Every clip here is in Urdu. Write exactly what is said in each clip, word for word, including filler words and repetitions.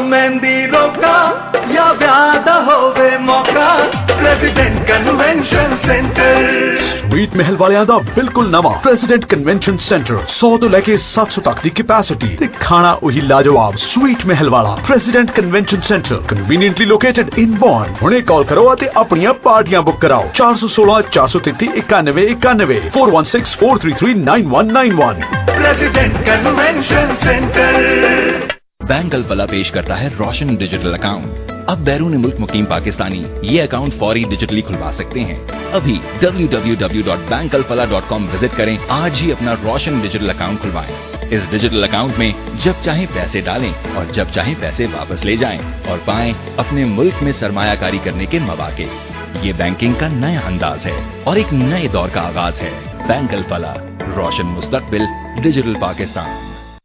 मेहंदी रोका या व्यादा होवे मौका प्रेसिडेंट कन्वेंशन सेंटर स्वीट महल वालियां दा बिल्कुल नवा प्रेसिडेंट कन्वेंशन सेंटर सौ तो लेके सात सौ तक दी कैपेसिटी ते खाना वही लाजवाब स्वीट महल वाला President Convention Centre conveniently located in Bond. हुणे कॉल करो ते अपनियां पार्टियां बुक कराओ चार सौ सोलह चार सौ तैंतीस इक्यानवे इक्यानवे four one six four three three nine one nine one. President Convention Centre. Bank Alfalah पेश करता है रोशन डिजिटल अकाउंट। अब बैरून मुल्क मुकीम पाकिस्तानी ये अकाउंट फौरी डिजिटली खुलवा सकते हैं। अभी W W W dot Bank Alfalah dot com visit करें। आज ही अपना रोशन डिजिटल अकाउंट खुलवाएं। इस डिजिटल अकाउंट में जब चाहे पैसे डालें और जब चाहे पैसे वापस ले जाएं और पाएं अपने मुल्क में सरमायाकारी करने के मौके। ये बैंकिंग का नया अंदाज है और एक नए दौर का आगाज है। बैंक अल फलाह, रोशन मुस्तकबिल, डिजिटल पाकिस्तान।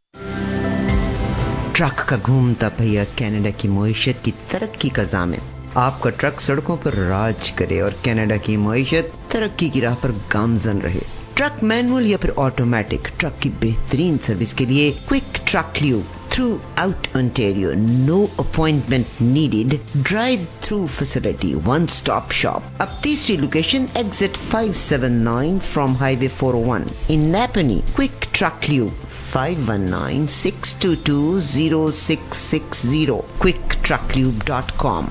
ट्रक का घूमता पहिया कनाडा की मईशत की तरक्की का ज़ामिन। आपका ट्रक सड़कों पर राज करे और कनाडा की मईशत तरक्की की राह पर गामजन रहे। ट्रक मैनुअल या फिर ऑटोमेटिक, ट्रक की बेहतरीन सर्विस के लिए क्विक ट्रक ल्यूब थ्रू आउट ओंटारियो। No appointment needed, drive through facility, one stop shop. अब तीसरी location exit five seven nine from highway four O one in Napanee. Quick Truck Lube five one nine six two two zero six six zero quick truck lube dot com।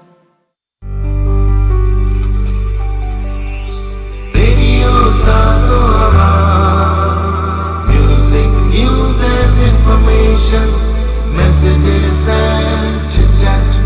Radio Sazora, music, news and information, messages and chit-chat.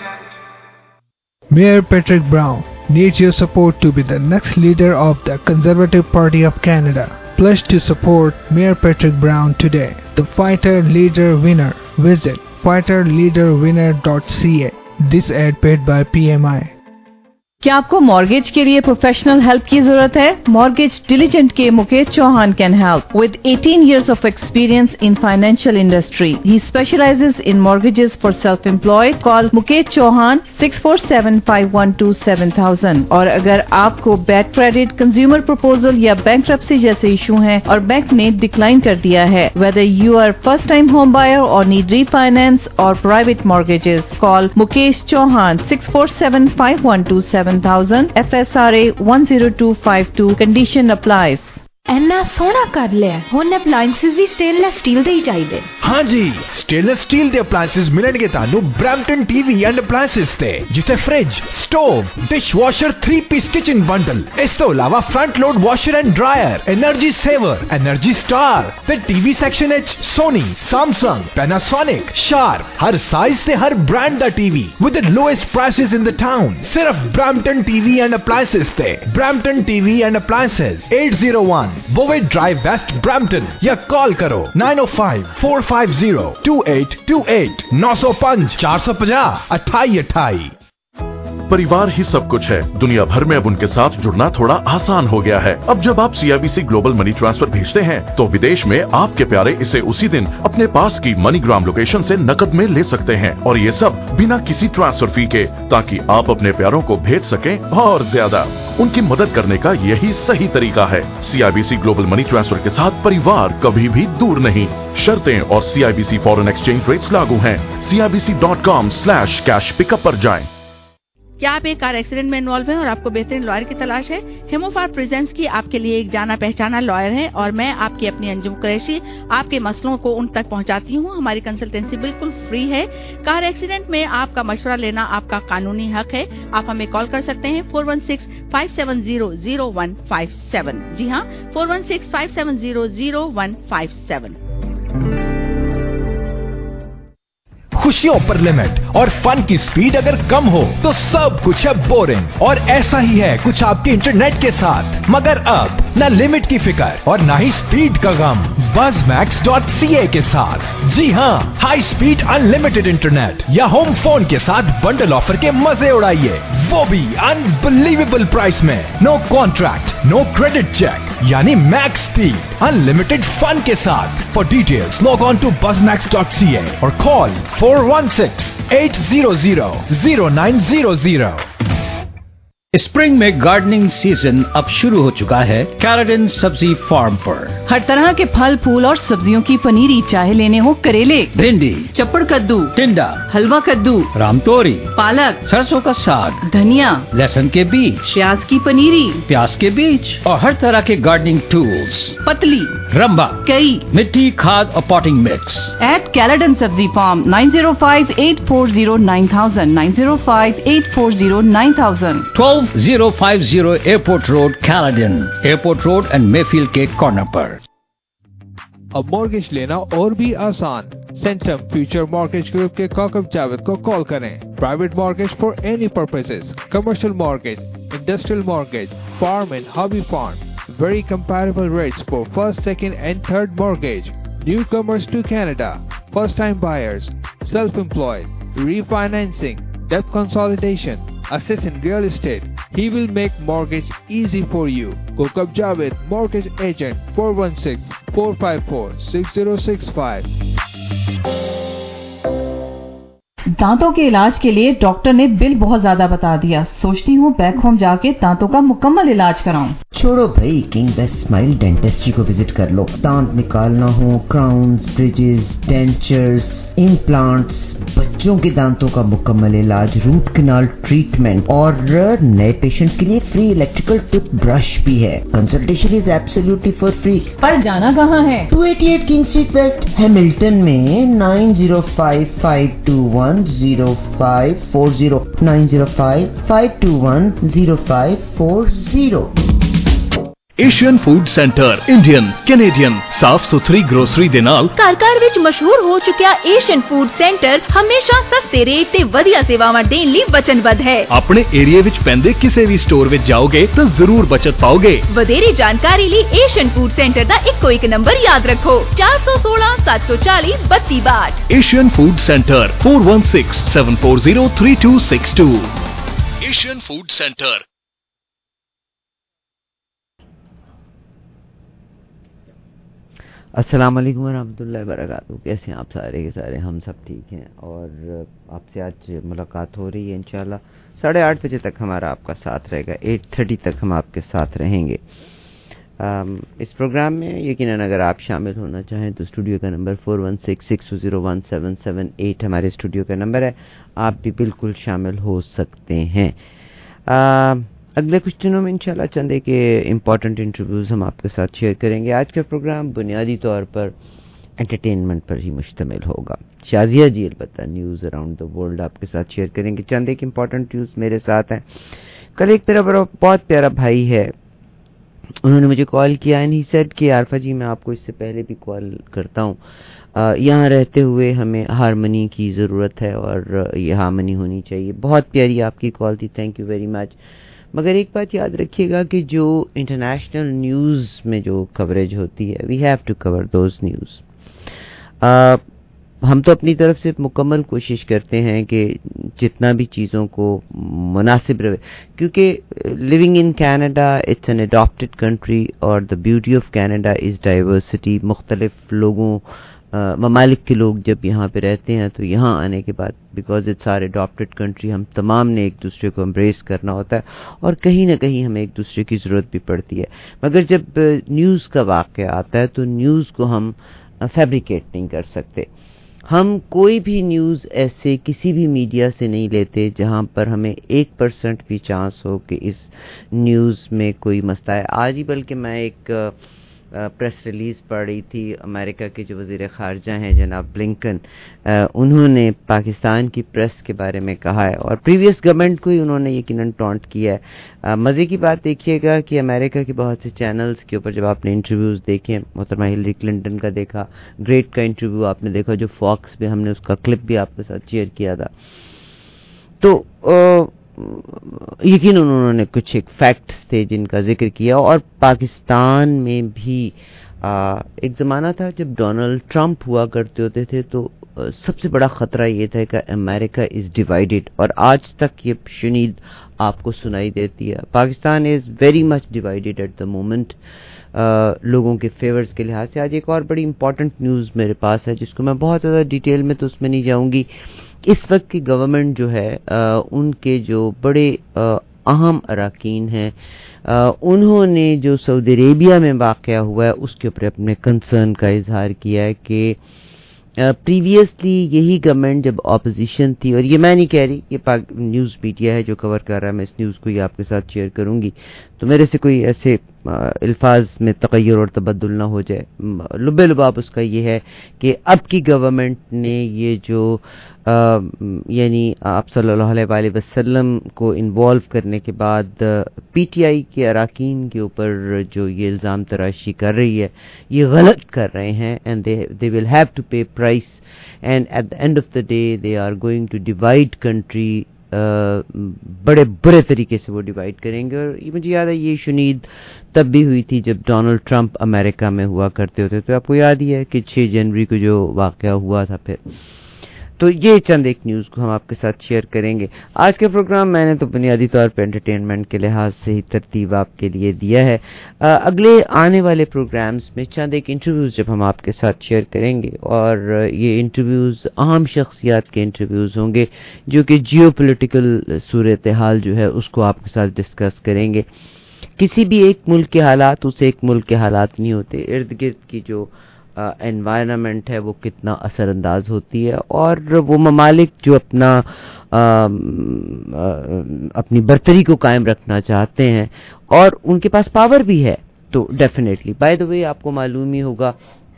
Mayor Patrick Brown needs your support to be the next leader of the Conservative Party of Canada. Pledge to support Mayor Patrick Brown today. The Fighter Leader Winner. Visit fighter leader winner dot c a. This ad paid by P M I. क्या आपको मॉर्गेज के लिए प्रोफेशनल हेल्प की जरूरत है? मॉर्गेज डिलीजेंट के Mukesh Chauhan can help with eighteen years of experience in financial industry. He specializes in mortgages for self-employed. Call Mukesh Chauhan six four seven five one two seven thousand. और अगर आपको बैड क्रेडिट, कंज्यूमर प्रपोजल या बैंकरप्सी जैसे इशू हैं और बैंक ने डिक्लाइन कर दिया है, whether you are first time home buyer or need refinance or private mortgages, call Mukesh Chauhan six four seven five one two seven thousand. F S R A one zero two five two. Condition applies. ਐਨਾ ਸੋਹਣਾ ਕਰ ਲਿਆ। ਹੁਣ ਅਪਲਾਈਐਂਸਿਸ ਵੀ ਸਟੇਨਲੈਸ ਸਟੀਲ ਦੇ ਹੀ ਚਾਹੀਦੇ। हाँ जी, स्टेनलेस स्टील ਦੇ ਅਪਲਾਈਐਂਸਿਸ ਮਿਲਣਗੇ ਤੁਹਾਨੂੰ ਬ੍ਰੈਂਪਟਨ ਟੀਵੀ ਐਂਡ ਅਪਲਾਈਐਂਸਿਸ ਤੇ, ਜਿੱਥੇ fridge, stove, dishwasher, three piece kitchen bundle, ਇਸ ਤੋਂ ਇਲਾਵਾ front load washer and dryer, energy saver, energy star ਤੇ ਟੀਵੀ ਸੈਕਸ਼ਨ ਵਿੱਚ ਸੋਨੀ, ਸੈਮਸੰਗ, ਪੈਨਾਸੋਨਿਕ, ਸ਼ਾਰਪ, ਹਰ ਸਾਈਜ਼ ਤੇ ਹਰ ਬ੍ਰਾਂਡ ਦਾ TV with the lowest prices in the town. ਸਿਰਫ ਬ੍ਰੈਂਪਟਨ ਟੀਵੀ ਐਂਡ ਅਪਲਾਈਐਂਸਿਸ ਤੇ। Brampton TV and appliances eight zero one Bovey Drive West Brampton या कॉल करो nine oh five four five zero two eight two eight nine oh five four five zero अट्ठाई अट्ठाई। परिवार ही सब कुछ है। दुनिया भर में अब उनके साथ जुड़ना थोड़ा आसान हो गया है। अब जब आप C I B C global money transfer भेजते हैं तो विदेश में आपके प्यारे इसे उसी दिन अपने पास की मनीग्राम लोकेशन से नकद में ले सकते हैं, और ये सब बिना किसी ट्रांसफर फी के, ताकि आप अपने प्यारों को भेज सकें और ज्यादा। उनकी मदद करने का यही सही तरीका है। C I B C global money transfer के साथ परिवार कभी भी दूर नहीं। शर्तें और C I B C foreign exchange rates लागू हैं। C I B C dot com slash cash pickup पर जाएं। क्या आप एक कार एक्सीडेंट में इन्वॉल्व हैं और आपको बेहतरीन लॉयर की तलाश है? हेमोफार प्रेजेंट्स की आपके लिए एक जाना पहचाना लॉयर है और मैं आपकी अपनी अंजुम कुरैशी आपके मसलों को उन तक पहुंचाती हूं। हमारी कंसल्टेंसी बिल्कुल फ्री है। कार एक्सीडेंट में आपका मशवरा लेना आपका कानूनी हक है। आप हमें कॉल कर सकते हैं four one six five seven zero zero one five seven। जी हाँ, four one six five seven zero zero one five seven। खुशियों पर लिमिट और फन की स्पीड अगर कम हो तो सब कुछ है बोरिंग, और ऐसा ही है कुछ आपके इंटरनेट के साथ। मगर अब न लिमिट की फिक्र और न ही स्पीड का गम Buzz Max dot C A के साथ। जी हाँ, हाई स्पीड अनलिमिटेड इंटरनेट या होम फोन के साथ बंडल ऑफर के मजे उड़ाइए, वो भी अनबिलीवेबल प्राइस में। No contract, no credit check, यानी मैक्स स्पीड अनलिमिटेड फन के साथ। For details log on to Buzz Max dot C A और call four one six eight zero zero zero nine zero zero। Spring में गार्डनिंग सीजन अब शुरू हो चुका है कैराडन सब्जी फार्म पर। हर तरह के फल फूल और सब्जियों की पनीरी, चाहे लेने हो करेले, भिंडी, चप्पड़ कद्दू, टिंडा, हलवा कद्दू, रामतोरी, पालक, सरसों का साग, धनिया, लहसुन के बीज, प्याज की पनीरी, प्याज के बीज और हर तरह के गार्डनिंग टूल्स, पतली, रंबा, कई, मिट्टी, खाद और potting mix. At Caledon Sabzi farm nine zero five eight four zero nine thousand nine zero five eight four zero nine thousand twelve zero five zero Airport Road, Caledon, Airport Road and Mayfield के कॉर्नर पर। अब मॉर्गेज लेना और भी आसान। सेंटम फ्यूचर मॉर्गेज ग्रुप के काकब जावेद को कॉल करें। Private mortgage for any purposes, commercial mortgage, industrial mortgage, farm and hobby fund, very comparable rates for first, second and third mortgage. Newcomers to Canada, first time buyers, self-employed, refinancing, debt consolidation, assist in real estate. He will make mortgage easy for you. Kokab Javed, mortgage agent, four one six, four five four, six zero six five. दांतों के इलाज के लिए डॉक्टर ने बिल बहुत ज्यादा बता दिया। सोचती हूँ बैक होम जाके दांतों का मुकम्मल इलाज कराऊं। छोड़ो भाई, किंग बेस्ट स्माइल डेंटिस्ट्री को विजिट कर लो। दांत निकालना हो, क्राउन्स, ब्रिजेस, डेंचर्स, इम्प्लांट्स, बच्चों के दांतों का मुकम्मल इलाज, रूट कैनाल ट्रीटमेंट और नए पेशेंट्स के लिए फ्री इलेक्ट्रिकल टूथ ब्रश भी है। Consultation is absolutely for free. पर जाना कहाँ है? Two eighty eight King Street West, Hamilton में nine zero five five two one zero five four zero nine zero five five two one zero five four zero. Asian Food Centre Indian Canadian ਸਾਫ ਸੁਥਰੀ ਗਰੋਸਰੀ ਦੇ ਨਾਲ ਘਰ ਘਰ ਵਿੱਚ ਮਸ਼ਹੂਰ ਹੋ ਚੁੱਕਿਆ ਏਸ਼ੀਅਨ ਫੂਡ ਸੈਂਟਰ ਹਮੇਸ਼ਾ ਸਸਤੇ ਰੇਟ ਤੇ ਵਧੀਆ ਸੇਵਾਵਾਂ ਦੇਣ ਲਈ ਵਚਨਬੱਧ ਹੈ। ਆਪਣੇ ਏਰੀਆ ਵਿੱਚ ਪੈਂਦੇ ਕਿਸੇ ਵੀ ਸਟੋਰ ਵਿੱਚ ਜਾਓਗੇ ਤਾਂ ਜ਼ਰੂਰ ਬਚਤ ਪਾਓਗੇ। ਵਧੇਰੇ ਜਾਣਕਾਰੀ ਲਈ ਏਸ਼ੀਅਨ ਫੂਡ ਸੈਂਟਰ ਦਾ ਇੱਕੋ ਇੱਕ ਨੰਬਰ ਯਾਦ ਰੱਖੋ, ਚਾਰ ਸੌ ਸੋਲਾਂ ਸੱਤ ਸੌ ਚਾਲੀ ਬੱਤੀ ਬਾਹਠ। Asian Food Centre four one six seven four zero three two six two. Asian Food Centre. अस्सलाम वालेकुम रहमतुल्लाहि वबरकातुहू। कैसे हैं आप सारे के सारे? हम सब ठीक हैं और आपसे आज मुलाकात हो रही है इंशाल्लाह। साढ़े आठ बजे तक हमारा आपका साथ रहेगा, एट थर्टी तक हम आपके साथ रहेंगे आम, इस प्रोग्राम में। यकीनन अगर आप शामिल होना चाहें तो स्टूडियो का नंबर four one six six zero one seven seven eight हमारे स्टूडियो का नंबर है। आप भी बिल्कुल शामिल हो सकते हैं। आ, अगले कुछ दिनों में इंशाल्लाह चंद के इम्पॉर्टेंट इंटरव्यूज़ हम आपके साथ शेयर करेंगे। आज का प्रोग्राम बुनियादी तौर पर एंटरटेनमेंट पर ही मुश्तमिल होगा। शाजिया जी अलबत्ता न्यूज़ अराउंड द वर्ल्ड आपके साथ शेयर करेंगे। चंद एक इम्पॉर्टेंट न्यूज़ मेरे साथ हैं। कल एक मेरा बड़ा बहुत प्यारा भाई है, उन्होंने मुझे कॉल किया एंड ही सेड कि आरफा जी मैं आपको इससे पहले भी कॉल करता हूँ, यहाँ रहते हुए हमें हारमनी की ज़रूरत है और ये हारमनी होनी चाहिए। बहुत प्यारी आपकी कॉल थी, थैंक यू वेरी मच। मगर एक बात याद रखिएगा कि जो इंटरनेशनल न्यूज़ में जो कवरेज होती है, we have to cover those news. हम तो अपनी तरफ से मुकम्मल कोशिश करते हैं कि जितना भी चीज़ों को मुनासिब रहे, क्योंकि living in Canada it's an adopted country और the beauty of Canada is diversity. मुख्तलिफ लोगों ममालिक के लोग जब यहाँ पे रहते हैं तो यहाँ आने के बाद because it's our adopted country हम तमाम ने एक दूसरे को एम्ब्रेस करना होता है और कहीं ना कहीं हमें एक दूसरे की ज़रूरत भी पड़ती है। मगर जब न्यूज़ का वाक़या आता है तो न्यूज़ को हम फैब्रिकेट नहीं कर सकते। हम कोई भी न्यूज़ ऐसे किसी भी मीडिया से नहीं लेते जहाँ पर हमें एक परसेंट भी चांस हो कि इस न्यूज़ में कोई मसला है। आज ही बल्कि मैं एक प्रेस रिलीज़ पढ़ रही थी, अमेरिका के जो वज़ीर ख़ारजा हैं जनाब ब्लिंकन, उन्होंने पाकिस्तान की प्रेस के बारे में कहा है और प्रीवियस गवर्नमेंट को ही उन्होंने यकीनन टॉन्ट किया है। मज़े की बात देखिएगा कि अमेरिका के बहुत से चैनल्स के ऊपर जब आपने इंटरव्यूज़ देखे, मोहतरमा हिलरी क्लिंटन का देखा, ग्रेट का इंटरव्यू आपने देखा, जो फॉक्स पे हमने उसका क्लिप भी आपके साथ शेयर किया था, तो आ, यकीन उन्होंने कुछ एक फैक्ट्स थे जिनका जिक्र किया। और पाकिस्तान में भी आ, एक ज़माना था जब डोनाल्ड ट्रंप हुआ करते होते थे तो आ, सबसे बड़ा ख़तरा ये था कि अमेरिका इज़ डिवाइडेड, और आज तक ये शुनीद आपको सुनाई देती है। Pakistan is very much divided at the moment लोगों के फेवर्स के लिहाज से। आज एक और बड़ी इंपॉर्टेंट न्यूज़ मेरे पास है जिसको मैं बहुत ज़्यादा डिटेल में तो उसमें नहीं जाऊंगी। इस वक्त की गवर्नमेंट जो है आ, उनके जो बड़े اہم اراکین ہیں انہوں نے جو سعودی عربیہ میں واقعہ ہوا ہے اس کے اوپر اپنے کنسرن کا اظہار کیا ہے کہ پریویسلی یہی گورنمنٹ جب اپوزیشن تھی، اور یہ میں نہیں کہہ رہی، یہ نیوز میڈیا ہے جو کور کر رہا ہے، میں اس نیوز کو یہ آپ کے ساتھ شیئر کروں گی، تو میرے سے کوئی ایسے الفاظ میں تغیر اور تبدل نہ ہو جائے. لب لباب اس کا یہ ہے کہ اب کی گورنمنٹ نے یہ جو آ, یعنی آپ صلی اللہ علیہ وآلہ وسلم کو انوالو کرنے کے بعد پی ٹی آئی کے اراکین کے اوپر جو یہ الزام تراشی کر رہی ہے یہ غلط کر رہے ہیں، and they will have to pay price, and at the end of the day they are going to divide country, بڑے برے طریقے سے وہ ڈیوائڈ کریں گے. اور مجھے یاد ہے یہ شنید تب بھی ہوئی تھی جب ڈونلڈ ٹرمپ امریکہ میں ہوا کرتے ہوتے، تو آپ کو یاد ہی ہے کہ چھ جنوری کو جو واقعہ ہوا تھا. پھر تو یہ چند ایک نیوز کو ہم آپ کے ساتھ شیئر کریں گے. آج کا پروگرام میں نے تو بنیادی طور پہ انٹرٹینمنٹ کے لحاظ سے ہی ترتیب آپ کے لیے دیا ہے. اگلے آنے والے پروگرامز میں چند ایک انٹرویوز جب ہم آپ کے ساتھ شیئر کریں گے، اور یہ انٹرویوز اہم شخصیات کے انٹرویوز ہوں گے جو کہ جیو پولیٹیکل صورتحال جو ہے اس کو آپ کے ساتھ ڈسکس کریں گے. کسی بھی ایک ملک کے حالات اسے ایک ملک کے حالات نہیں ہوتے، ارد گرد کی جو انوائرمنٹ ہے وہ کتنا اثر انداز ہوتی ہے، اور وہ ممالک جو اپنا آ, آ, اپنی برتری کو قائم رکھنا چاہتے ہیں اور ان کے پاس پاور بھی ہے، تو ڈیفینیٹلی بائی دا وے آپ کو معلوم ہی ہوگا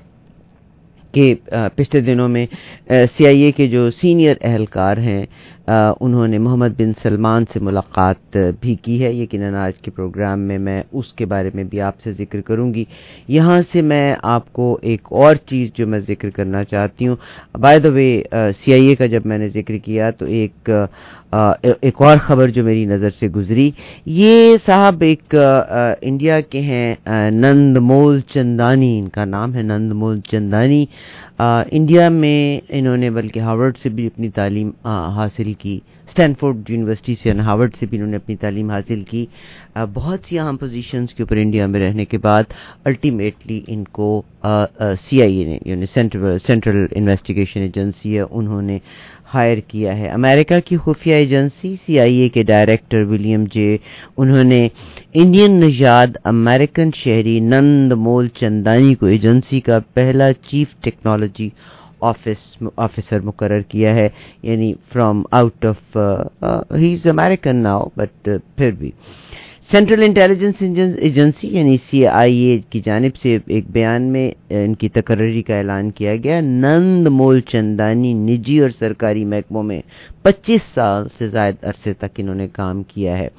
کہ پچھلے دنوں میں سی آئی اے کے جو سینئر اہلکار ہیں انہوں نے محمد بن سلمان سے ملاقات بھی کی ہے. یقیناً آج کے پروگرام میں میں اس کے بارے میں بھی آپ سے ذکر کروں گی. یہاں سے میں آپ کو ایک اور چیز جو میں ذکر کرنا چاہتی ہوں، by the way C I A کا جب میں نے ذکر کیا تو ایک ایک اور خبر جو میری نظر سے گزری، یہ صاحب ایک انڈیا کے ہیں نند مول چندانی، ان کا نام ہے نند مول چندانی. انڈیا میں انہوں نے بلکہ ہارورڈ سے بھی اپنی تعلیم حاصل کی، اسٹینفورڈ یونیورسٹی سے ہارورڈ سے بھی انہوں نے اپنی تعلیم حاصل کی. بہت سی اہم پوزیشنز کے اوپر انڈیا میں رہنے کے بعد الٹیمیٹلی ان کو سی آئی اے نے، یعنی سینٹرل سینٹرل انویسٹیگیشن ایجنسی ہے، انہوں نے ہائر کیا ہے. امریکہ کی خفیہ ایجنسی سی آئی اے کے ڈائریکٹر ولیم جے، انہوں نے انڈین نژاد امریکن شہری نند مول چندانی کو ایجنسی کا پہلا چیف ٹیکنالوجی آفس آفیسر مقرر کیا ہے، یعنی from out of he is American now but پھر بھی. سینٹرل انٹیلیجنس ایجنسی یعنی سی آئی اے کی جانب سے ایک بیان میں ان کی تقرری کا اعلان کیا گیا. نند مول چندانی نجی اور سرکاری محکموں میں پچیس سال سے زائد عرصے تک انہوں نے کام کیا ہے.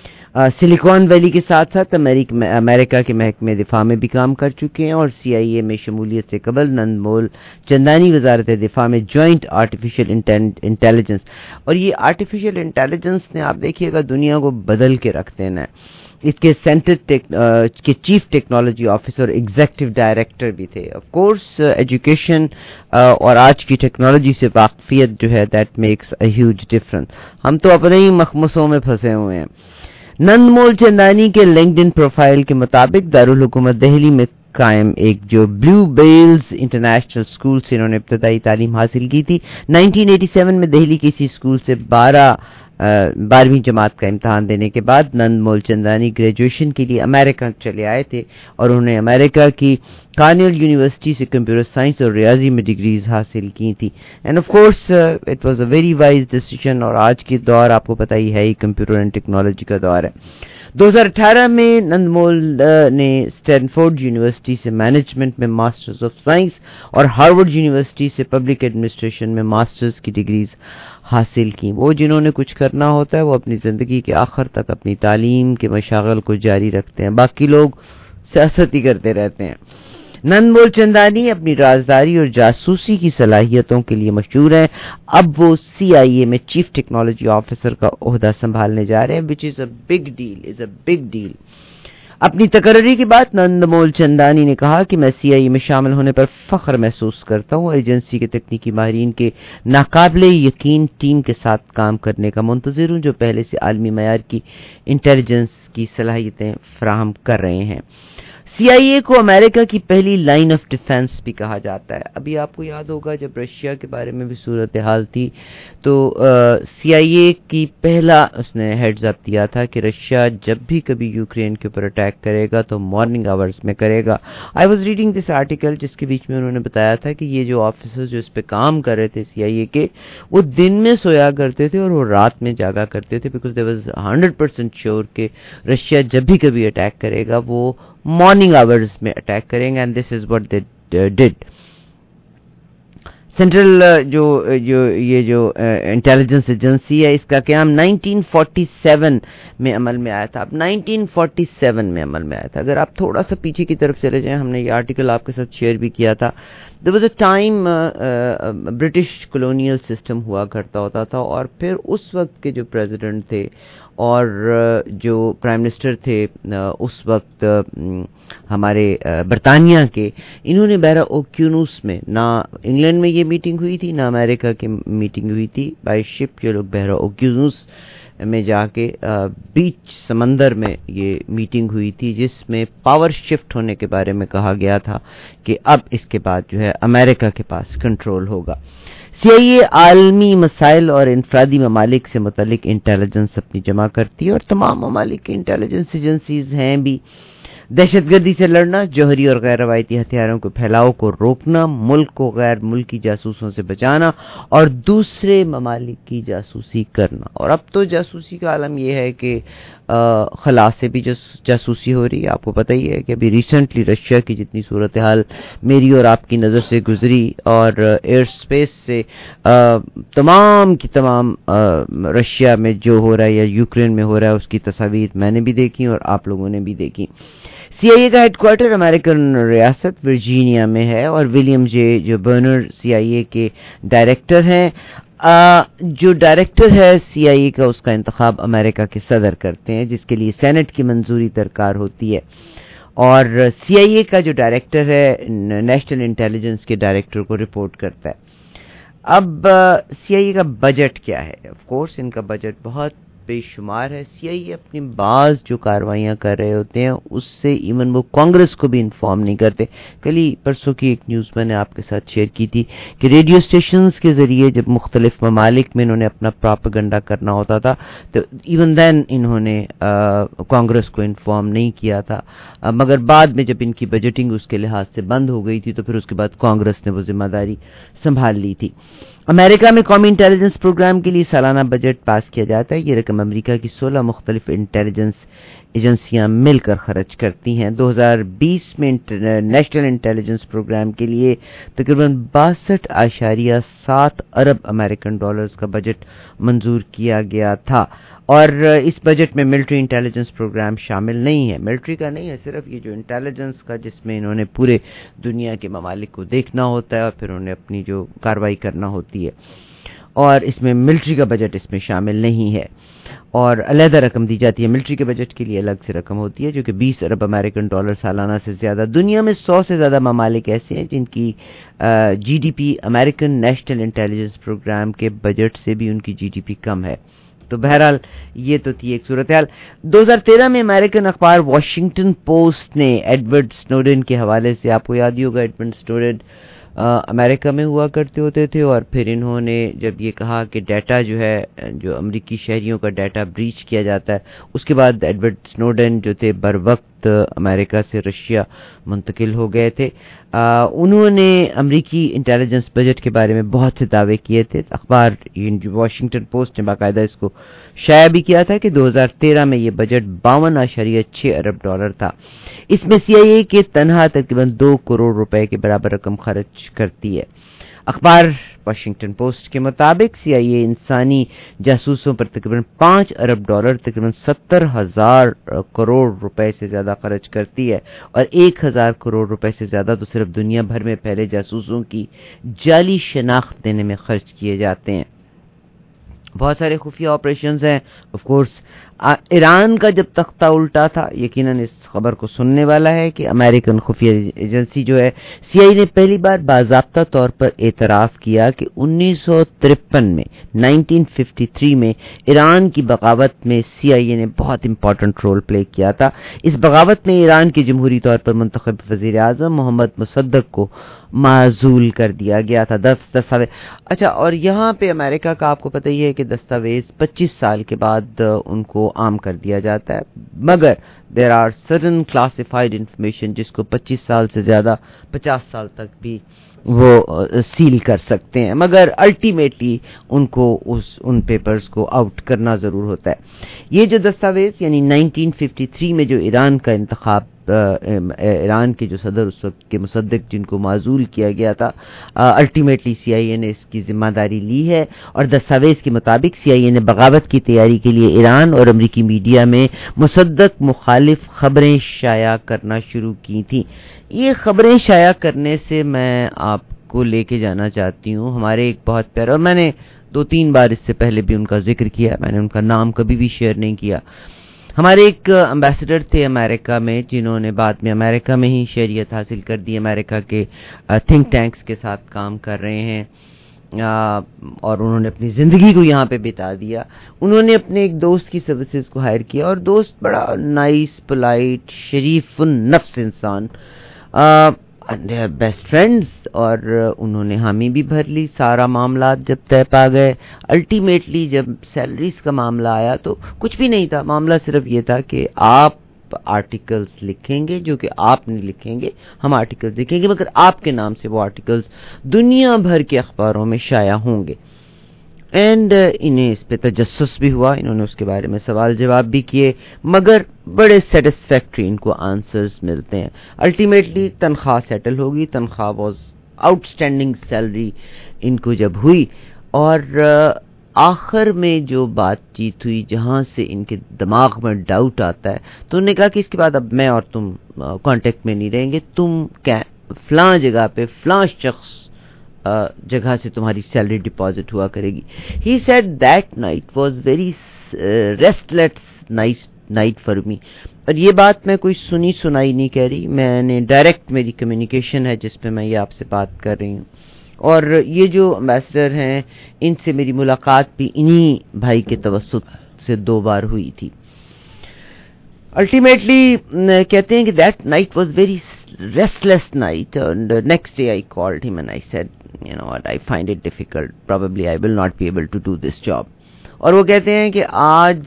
سلیکون ویلی کے ساتھ ساتھ امریکہ کے محکمہ دفاع میں بھی کام کر چکے ہیں، اور سی آئی اے میں شمولیت سے قبل نند مول چندانی وزارت دفاع میں جوائنٹ آرٹیفیشل انٹیلیجنس، اور یہ آرٹیفیشل انٹیلیجنس نے آپ دیکھیے گا دنیا کو بدل کے رکھ دینا ہے. اس کے سینٹر کے chief technology officer executive director بھی تھے. آف کورس ایجوکیشن اور آج کی ٹیکنالوجی سے واقفیت جو ہے that makes a huge difference. ہم تو اپنے ہی مخمصوں میں پھنسے ہوئے ہیں. نند مول چندانی کے لنکڈ ان پروفائل کے مطابق دارالحکومت دہلی میں قائم ایک جو بلیو بیلز انٹرنیشنل اسکول سے انہوں نے ابتدائی تعلیم حاصل کی تھی. نائنٹین ایٹی سیون میں دہلی کے اسی اسکول سے بارہ بارہویں جماعت کا امتحان دینے کے بعد نند مول چندانی گریجویشن کے لیے امریکہ چلے آئے تھے، اور انہوں نے امریکہ کی کارنیل یونیورسٹی سے کمپیوٹر سائنس اور ریاضی میں ڈگریز حاصل کی تھی. And of course it was a very wise decision, اور آج کے دور آپ کو پتہ ہی ہے کمپیوٹر اینڈ ٹیکنالوجی کا دور ہے. دو ہزار اٹھارہ میں نند مول نے اسٹینفورڈ یونیورسٹی سے مینجمنٹ میں ماسٹرز آف سائنس اور ہارورڈ یونیورسٹی سے پبلک ایڈمنسٹریشن میں ماسٹرز کی ڈگریز حاصل کی. وہ جنہوں نے کچھ کرنا ہوتا ہے وہ اپنی زندگی کے آخر تک اپنی تعلیم کے مشاغل کو جاری رکھتے ہیں، باقی لوگ سیاست ہی کرتے رہتے ہیں. نند مول چندانی اپنی رازداری اور جاسوسی کی صلاحیتوں کے لیے مشہور ہیں. اب وہ سی آئی اے میں چیف ٹیکنالوجی آفیسر کا عہدہ سنبھالنے جا رہے ہیں، which is a big deal is a big deal. اپنی تقرری کے بعد نند مول چندانی نے کہا کہ میں سی آئی اے میں شامل ہونے پر فخر محسوس کرتا ہوں، ایجنسی کے تکنیکی ماہرین کے ناقابل یقین ٹیم کے ساتھ کام کرنے کا منتظر ہوں جو پہلے سے عالمی معیار کی انٹیلیجنس کی صلاحیتیں فراہم کر رہے ہیں. سی آئی اے کو امریکہ کی پہلی لائن آف ڈیفense بھی کہا جاتا ہے. ابھی آپ کو یاد ہوگا جب رشیا کے بارے میں بھی صورتحال تھی تو سی آئی اے کی پہلا اس نے ہیڈز اپ دیا تھا کہ رشیا جب بھی کبھی یوکرین کے اوپر اٹیک کرے گا تو مارننگ آورز میں کرے گا. I was reading this article جس کے بیچ میں انہوں نے بتایا تھا کہ یہ جو آفیسر جو اس پہ کام کر رہے تھے سی آئی اے کے, وہ دن میں سویا کرتے تھے اور وہ رات میں جاگا کرتے تھے, because they was hundred percent sure کہ رشیا جب بھی کبھی اٹیک کرے گا وہ مارننگ آورز میں اٹیک کریں گے, and this is what they did. Central جو جو یہ جو انٹیلیجنس ایجنسی ہے اس کا قیام نائنٹین فورٹی سیون میں عمل میں آیا تھا. اب نائنٹین فورٹی سیون میں عمل میں آیا تھا. اگر آپ تھوڑا سا پیچھے کی طرف چلے جائیں, ہم نے یہ آرٹیکل آپ کے ساتھ شیئر بھی کیا تھا. There was a time British colonial system ہوا کرتا ہوتا تھا, اور پھر اس وقت کے جو پریزیڈنٹ تھے اور جو پرائم منسٹر تھے اس وقت ہمارے برطانیہ کے, انہوں نے بحیرہ اوکیانوس میں, نہ انگلینڈ میں یہ میٹنگ ہوئی تھی نہ امریکہ کی میٹنگ ہوئی تھی, بائی شپ یہ لوگ بحیرہ اوکیانوس میں جا کے بیچ سمندر میں یہ میٹنگ ہوئی تھی, جس میں پاور شفٹ ہونے کے بارے میں کہا گیا تھا کہ اب اس کے بعد جو ہے امریکہ کے پاس کنٹرول ہوگا. سی آئی اے عالمی مسائل اور انفرادی ممالک سے متعلق انٹیلیجنس اپنی جمع کرتی ہے, اور تمام ممالک کی انٹیلیجنس ایجنسیز ہیں بھی. دہشت گردی سے لڑنا, جوہری اور غیر روایتی ہتھیاروں کے پھیلاؤ کو روکنا, ملک کو غیر ملکی جاسوسوں سے بچانا اور دوسرے ممالک کی جاسوسی کرنا. اور اب تو جاسوسی کا عالم یہ ہے کہ خلا سے بھی جاسوسی ہو رہی ہے. آپ کو پتہ ہی ہے کہ ابھی ریسنٹلی رشیا کی جتنی صورتحال میری اور آپ کی نظر سے گزری, اور ایئر سپیس سے تمام کی تمام رشیا میں جو ہو رہا ہے یا یوکرین میں ہو رہا ہے اس کی تصاویر میں نے بھی دیکھی اور آپ لوگوں نے بھی دیکھی. سی آئی اے کا ہیڈ کوارٹر امریکن ریاست ورجینیا میں ہے, اور ولیم جے جو برنر سی آئی اے کے ڈائریکٹر ہیں. آ, جو ڈائریکٹر ہے سی آئی اے کا, اس کا انتخاب امریکہ کے صدر کرتے ہیں, جس کے لیے سینٹ کی منظوری درکار ہوتی ہے. اور سی آئی اے کا جو ڈائریکٹر ہے نیشنل انٹیلیجنس کے ڈائریکٹر کو رپورٹ کرتا ہے. اب سی آئی اے کا بجٹ کیا ہے؟ آف کورس ان کا بجٹ بہت بے شمار ہے. سی آئی اے اپنی بعض جو کاروائیاں کر رہے ہوتے ہیں اس سے ایون وہ کانگریس کو بھی انفارم نہیں کرتے. کل ہی پرسوں کی ایک نیوز میں نے آپ کے ساتھ شیئر کی تھی کہ ریڈیو اسٹیشنز کے ذریعے جب مختلف ممالک میں انہوں نے اپنا پراپیگنڈا کرنا ہوتا تھا تو ایون دین انہوں نے کانگریس کو انفارم نہیں کیا تھا, مگر بعد میں جب ان کی بجٹنگ اس کے لحاظ سے بند ہو گئی تھی تو پھر اس کے بعد کانگریس نے وہ ذمہ داری سنبھال لی تھی. امریکہ میں قومی انٹیلیجنس پروگرام کے لیے سالانہ بجٹ پاس کیا جاتا ہے. یہ رقم امریکہ کی سولہ مختلف انٹیلیجنس ایجنسیاں مل کر خرچ کرتی ہیں. دو ہزار بیس میں نیشنل انٹیلیجنس پروگرام کے لیے تقریباً باسٹھ اشاریہ سات ارب امریکن ڈالرز کا بجٹ منظور کیا گیا تھا. اور اس بجٹ میں ملٹری انٹیلیجنس پروگرام شامل نہیں ہے. ملٹری کا نہیں ہے, صرف یہ جو انٹیلیجنس کا, جس میں انہوں نے پورے دنیا کے ممالک کو دیکھنا ہوتا ہے اور پھر انہیں اپنی جو کارروائی کرنا ہوتی ہے, اور اس میں ملٹری کا بجٹ اس میں شامل نہیں ہے. اور علیحدہ رقم دی جاتی ہے ملٹری کے بجٹ کے لیے, الگ سے رقم ہوتی ہے جو کہ بیس ارب امریکن ڈالر سالانہ سے زیادہ. دنیا میں سو سے زیادہ ممالک ایسے ہیں جن کی G D P American national intelligence programme کے بجٹ سے بھی ان کی جی ڈی پی کم ہے. تو بہرحال یہ تو تھی ایک صورتحال. دو ہزار تیرہ میں امریکن اخبار واشنگٹن پوسٹ نے ایڈورڈ سنوڈن کے حوالے سے, آپ کو یاد ہی ہوگا ایڈورڈ سنوڈن امریکہ میں ہوا کرتے ہوتے تھے, اور پھر انہوں نے جب یہ کہا کہ ڈیٹا جو ہے جو امریکی شہریوں کا ڈیٹا بریچ کیا جاتا ہے, اس کے بعد ایڈورڈ سنوڈن جو تھے بر وقت امریکہ سے رشیا منتقل ہو گئے تھے. آ, انہوں نے امریکی انٹیلیجنس بجٹ کے بارے میں بہت سے دعوے کیے تھے. اخبار واشنگٹن پوسٹ نے باقاعدہ اس کو شائع بھی کیا تھا کہ دو ہزار تیرہ میں یہ بجٹ باون اشاریہ چھ ارب ڈالر تھا. اس میں سی آئی اے کے تنہا تقریباً دو کروڑ روپے کے برابر رقم خرچ کرتی ہے. اخبار واشنگٹن پوسٹ کے مطابق سی آئی اے انسانی جاسوسوں پر تقریباً پانچ ارب ڈالر تقریباً ستر ہزار کروڑ روپے سے زیادہ خرچ کرتی ہے, اور ایک ہزار کروڑ روپے سے زیادہ تو صرف دنیا بھر میں پھیلے جاسوسوں کی جعلی شناخت دینے میں خرچ کیے جاتے ہیں. بہت سارے خفیہ آپریشنز ہیں. آف کورس ایران کا جب تختہ الٹا تھا, یقیناً اس خبر کو سننے والا ہے کہ امریکن خفیہ ایجنسی جو ہے سی آئی نے پہلی بار باضابطہ طور پر اعتراف کیا کہ انیس سو ترپن میں نائنٹین ففٹی تھری میں ایران کی بغاوت میں سی آئی اے نے بہت امپورٹنٹ رول پلے کیا تھا. اس بغاوت میں ایران کے جمہوری طور پر منتخب وزیر اعظم محمد مصدق کو معزول کر دیا گیا تھا. دستاویز اچھا, اور یہاں پہ امریکہ کا آپ کو پتہ ہی ہے کہ دستاویز پچیس سال کے بعد ان کو عام کر دیا جاتا ہے, مگر there are certain classified information جس کو پچیس سال سے زیادہ پچاس سال تک بھی وہ سیل کر سکتے ہیں, مگر الٹیمیٹلی ان کو اس ان پیپرز کو آؤٹ کرنا ضرور ہوتا ہے. یہ جو دستاویز یعنی نائنٹین ففٹی تھری میں جو ایران کا انتخاب ایران کے جو صدر اس وقت کے مصدق جن کو معزول کیا گیا تھا, الٹیمیٹلی سی آئی اے نے اس کی ذمہ داری لی ہے, اور دستاویز کے مطابق سی آئی اے نے بغاوت کی تیاری کے لیے ایران اور امریکی میڈیا میں مصدق مخالف خبریں شائع کرنا شروع کی تھیں. یہ خبریں شائع کرنے سے میں آپ کو لے کے جانا چاہتی ہوں ہمارے ایک بہت پیارے, اور میں نے دو تین بار اس سے پہلے بھی ان کا ذکر کیا, میں نے ان کا نام کبھی بھی شیئر نہیں کیا. ہمارے ایک امبیسڈر تھے امریکہ میں جنہوں نے بعد میں امریکہ میں ہی شہریت حاصل کر دی, امریکہ کے تھنک ٹینکس کے ساتھ کام کر رہے ہیں, اور انہوں نے اپنی زندگی کو یہاں پہ بتا دیا. انہوں نے اپنے ایک دوست کی سروسز کو ہائر کیا, اور دوست بڑا نائس پولائٹ شریف النفس انسان, بیسٹ فرینڈز, اور انہوں نے حامی بھی بھر لی. سارا معاملات جب طے پا گئے, الٹیمیٹلی جب سیلریز کا معاملہ آیا تو کچھ بھی نہیں تھا, معاملہ صرف یہ تھا کہ آپ آرٹیکلز لکھیں گے جو کہ آپ نے لکھیں گے, ہم آرٹیکلز لکھیں گے مگر آپ کے نام سے وہ آرٹیکلز دنیا بھر کے اخباروں میں شائع ہوں گے. اینڈ انہیں اس پہ تجسس بھی ہوا, انہوں نے اس کے بارے میں سوال جواب بھی کیے, مگر بڑے سیٹسفیکٹری ان کو آنسرز ملتے ہیں. الٹیمیٹلی تنخواہ سیٹل ہوگی, تنخواہ واز آؤٹ اسٹینڈنگ سیلری ان کو جب ہوئی, اور آخر میں جو بات چیت ہوئی جہاں سے ان کے دماغ میں ڈاؤٹ آتا ہے, تو انہوں نے کہا کہ اس کے بعد اب میں اور تم کانٹیکٹ میں نہیں رہیں گے, تم کیا فلاں جگہ پہ فلاں شخص جگہ سے تمہاری سیلری ڈپازٹ ہوا کرے گی. He said that night was very restless night for me. اور یہ بات میں کوئی سنی سنائی نہیں کہہ رہی, میں نے ڈائریکٹ میری کمیونیکیشن ہے جس پہ میں یہ آپ سے بات کر رہی ہوں, اور یہ جو امبیسڈر ہیں ان سے میری ملاقات بھی انہی بھائی کے توسط سے دو بار ہوئی تھی. الٹیمیٹلی کہتے ہیں کہ that night was very restless night, and uh, next day I called him and I said, you know what, I find it difficult, probably I will not be able to do this job. اور وہ کہتے ہیں کہ آج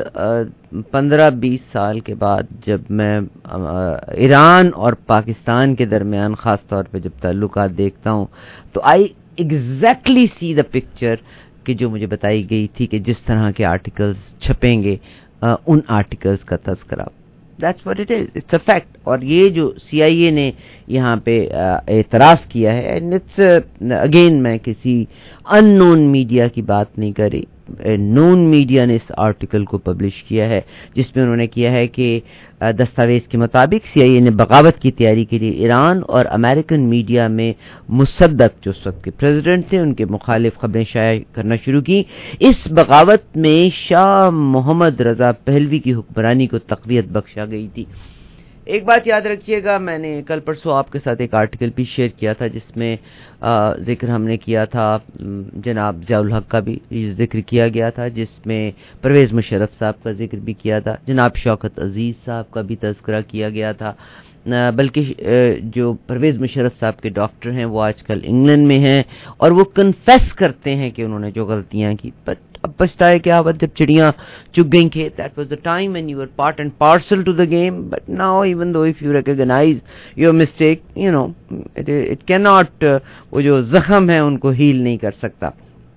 پندرہ بیس سال کے بعد جب میں ایران اور پاکستان کے درمیان خاص طور پہ جب تعلقات دیکھتا ہوں تو آئی ایگزیکٹلی سی دا پکچر کہ جو مجھے بتائی گئی تھی کہ جس طرح کے آرٹیکلز چھپیں گے ان آرٹیکلز کا تذکرہ. That's what it is. It's a fact. اور یہ جو سی آئی اے نے یہاں پہ اعتراف کیا ہے, and it's اگین میں کسی ان نون میڈیا کی بات نہیں کر رہی, نون میڈیا نے اس آرٹیکل کو پبلش کیا ہے جس میں انہوں نے کیا ہے کہ دستاویز کے مطابق سی آئی اے نے بغاوت کی تیاری کے لیے ایران اور امریکن میڈیا میں مصدق جو اس وقت کے پریزیڈنٹ تھے ان کے مخالف خبریں شائع کرنا شروع کی. اس بغاوت میں شاہ محمد رضا پہلوی کی حکمرانی کو تقویت بخشا گئی تھی. ایک بات یاد رکھیے گا, میں نے کل پرسوں آپ کے ساتھ ایک آرٹیکل بھی شیئر کیا تھا جس میں ذکر ہم نے کیا تھا, جناب ضیاء الحق کا بھی ذکر کیا گیا تھا, جس میں پرویز مشرف صاحب کا ذکر بھی کیا تھا, جناب شوکت عزیز صاحب کا بھی تذکرہ کیا گیا تھا. بلکہ جو پرویز مشرف صاحب کے ڈاکٹر ہیں وہ آج کل انگلینڈ میں ہیں اور وہ کنفیس کرتے ہیں کہ انہوں نے جو غلطیاں کی, بٹ اب پچھتا ہے کیا بات, جب چڑیاں چگ گئیں کھیت. That was the time when you were part and parcel to the game, but now even though if you recognize your mistake, you know it, it cannot uh, وہ جو زخم ہے ان کو ہیل نہیں کر سکتا.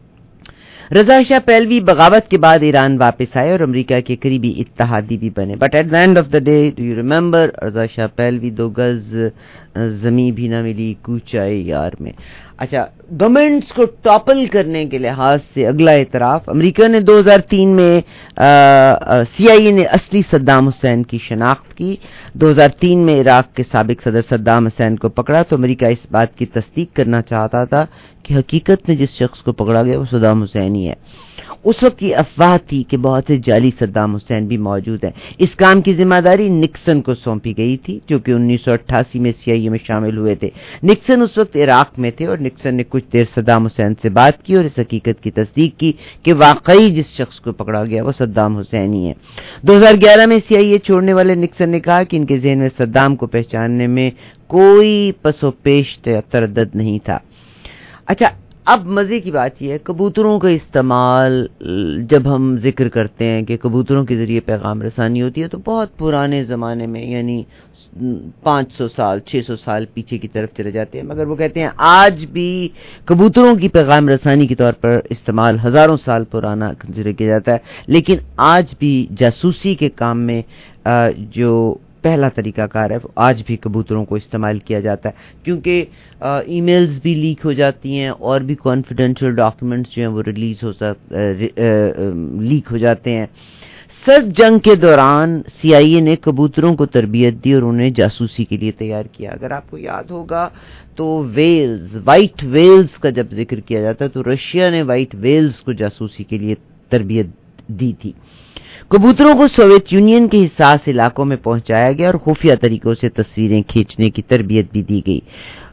رضا شاہ پہلوی بغاوت کے بعد ایران واپس آئے اور امریکہ کے قریبی اتحادی بھی بنے, but at the end of the day do you remember Reza Shah Pahlavi دو گز زمیں بھی نہ ملی کوچائے یار میں. اچھا, گورنمنٹس کو ٹاپل کرنے کے لحاظ سے اگلا اعتراف, امریکہ نے دو ہزار تین میں سی آئی اے نے اصلی صدام حسین کی شناخت کی. دو ہزار تین میں عراق کے سابق صدر صدام حسین کو پکڑا تو امریکہ اس بات کی تصدیق کرنا چاہتا تھا کہ حقیقت میں جس شخص کو پکڑا گیا وہ صدام حسین ہی ہے. اس وقت یہ افواہ تھی کہ بہت سے جعلی صدام حسین بھی موجود ہیں. اس کام کی ذمہ داری نکسن کو سونپی گئی تھی جو کہ انیس سو اٹھاسی میں سی آئی اے میں شامل ہوئے تھے. نکسن اس وقت عراق میں تھے اور نکسن نے کچھ دیر صدام حسین سے بات کی اور اس حقیقت کی تصدیق کی کہ واقعی جس شخص کو پکڑا گیا وہ صدام حسین ہی ہے. دو ہزار گیارہ میں سی آئی اے چھوڑنے والے نکسن نے کہا کہ ان کے ذہن میں صدام کو پہچاننے میں کوئی پس و پیش تردد نہیں تھا. اچھا، اب مزے کی بات یہ ہے کبوتروں کا استعمال جب ہم ذکر کرتے ہیں کہ کبوتروں کے ذریعے پیغام رسانی ہوتی ہے تو بہت پرانے زمانے میں یعنی پانچ سو سال چھ سو سال پیچھے کی طرف چلے جاتے ہیں، مگر وہ کہتے ہیں آج بھی کبوتروں کی پیغام رسانی کے طور پر استعمال ہزاروں سال پرانا کنسیڈر کیا جاتا ہے. لیکن آج بھی جاسوسی کے کام میں جو پہلا طریقہ کار ہے آج بھی کبوتروں کو استعمال کیا جاتا ہے، کیونکہ ای میلز بھی لیک ہو جاتی ہیں اور بھی کانفیڈینشیل ڈاکیومنٹس جو ہیں وہ ریلیز ہو سک لیک ہو جاتے ہیں. سرد جنگ کے دوران سی آئی اے نے کبوتروں کو تربیت دی اور انہیں جاسوسی کے لیے تیار کیا. اگر آپ کو یاد ہوگا تو ویلز وائٹ ویلز کا جب ذکر کیا جاتا ہے تو رشیا نے وائٹ ویلز کو جاسوسی کے لیے تربیت دی تھی. کبوتروں کو سوویت یونین کے حساس علاقوں میں پہنچایا گیا اور خفیہ طریقوں سے تصویریں کھینچنے کی تربیت بھی دی گئی.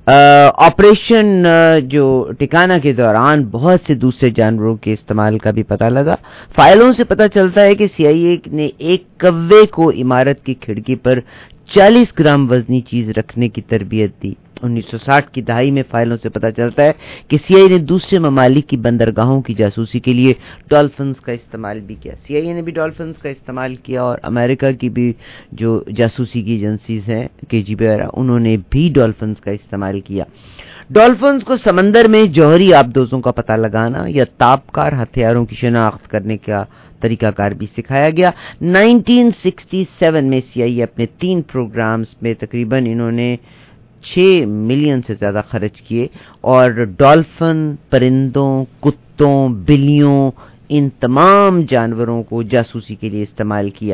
آپریشن جو ٹکانا کے دوران بہت سے دوسرے جانوروں کے استعمال کا بھی پتہ لگا. فائلوں سے پتہ چلتا ہے کہ سی آئی اے نے ایک کوے کو عمارت کی کھڑکی پر چالیس گرام وزنی چیز رکھنے کی تربیت دی. انیس سو ساٹھ کی دہائی میں فائلوں سے پتہ چلتا ہے کہ سی آئی اے نے دوسرے ممالک کی بندرگاہوں کی جاسوسی کے لیے ڈالفنز کا استعمال بھی کیا. سی آئی اے نے بھی ڈالفنز کا استعمال کیا اور امریکہ کی بھی جو جاسوسی کی ایجنسیز ہیں کے جی بی وغیرہ انہوں نے بھی ڈالفنز کا استعمال کیا. ڈالفنز کو سمندر میں جوہری آبدوزوں کا پتہ لگانا یا تابکار ہتھیاروں کی شناخت کرنے کا طریقہ کار بھی سکھایا گیا. نائنٹین سکسٹی سیون میں سی آئی اے اپنے تین پروگرامز میں تقریباً انہوں نے چھ ملین سے زیادہ خرچ کیے اور ڈالفن، پرندوں، کتوں، بلیوں، ان تمام جانوروں کو جاسوسی کے لیے استعمال کیا.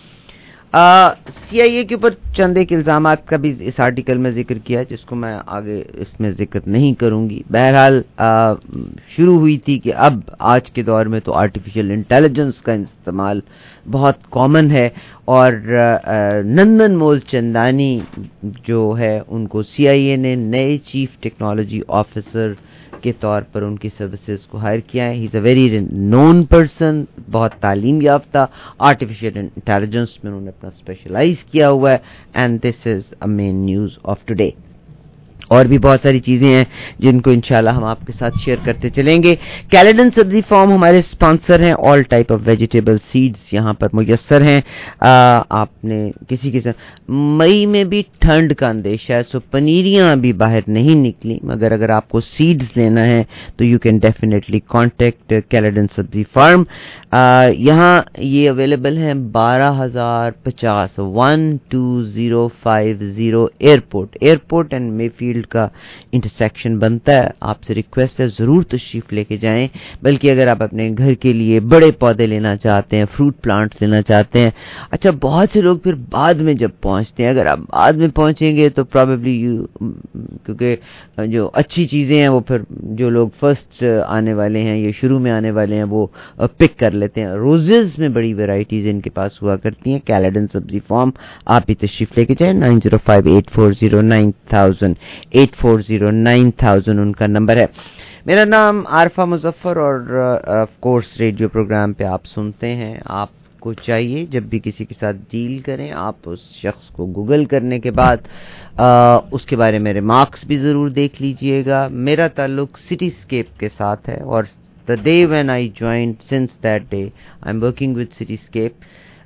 سی آئی اے کے اوپر چند ایک الزامات کا بھی اس آرٹیکل میں ذکر کیا جس کو میں آگے اس میں ذکر نہیں کروں گی. بہرحال شروع ہوئی تھی کہ اب آج کے دور میں تو آرٹیفیشل انٹیلیجنس کا استعمال بہت کامن ہے اور نندن مول چندانی جو ہے ان کو سی آئی اے نے نئے چیف ٹیکنالوجی آفیسر کے طور پر ان کی سروسز کو ہائر کیا ہے. ہی از اے ویری نون پرسن، بہت تعلیم یافتہ، آرٹیفیشل انٹیلیجنس میں انہوں نے اپنا اسپیشلائز کیا ہوا ہے and this is a main news of today. اور بھی بہت ساری چیزیں ہیں جن کو انشاءاللہ ہم آپ کے ساتھ شیئر کرتے چلیں گے. کیلیڈن سبزی فارم ہمارے سپانسر ہیں. All type of vegetable seeds یہاں پر میسر ہیں. آپ نے کسی قسم مئی میں بھی ٹھنڈ کا اندیشہ ہے سو پنیریاں بھی باہر نہیں نکلی، مگر اگر آپ کو سیڈز لینا ہے تو you can definitely contact Caledon Sabzi farm. یہاں یہ اویلیبل ہیں بارہ ہزار پچاس one two zero five zero airport airport and Mayfield کا انٹرسیکشن بنتا ہے. آپ سے ریکویسٹ ہے ضرور تشریف لے کے جائیں. بلکہ اگر آپ اپنے گھر کے لیے بڑے پودے لینا چاہتے ہیں، فروٹ پلانٹس لینا چاہتے ہیں، اچھا بہت سے لوگ پھر بعد میں جب پہنچتے ہیں، اگر آپ بعد میں پہنچیں گے تو پرابیبلی کیونکہ جو اچھی چیزیں ہیں وہ پھر جو لوگ فرسٹ آنے والے ہیں یا شروع میں آنے والے ہیں وہ پک کر لیتے ہیں. روزز میں بڑی ویرائٹیز ان کے پاس ہوا کرتی ہیں. کیلیڈن سبزی فارم آپ بھی تشریف لے کے جائیں. Nine zero five eight four zero nine thousand eight four zero nine thousand ان کا نمبر ہے. میرا نام عارفہ مظفر اور آف کورس ریڈیو پروگرام پہ آپ سنتے ہیں. آپ کو چاہیے جب بھی کسی کے ساتھ ڈیل کریں آپ اس شخص کو گوگل کرنے کے بعد آ, اس کے بارے میں ریمارکس بھی ضرور دیکھ لیجئے گا. میرا تعلق سٹی اسکیپ کے ساتھ ہے اور the day when I joined, since that day I'm working with Cityscape.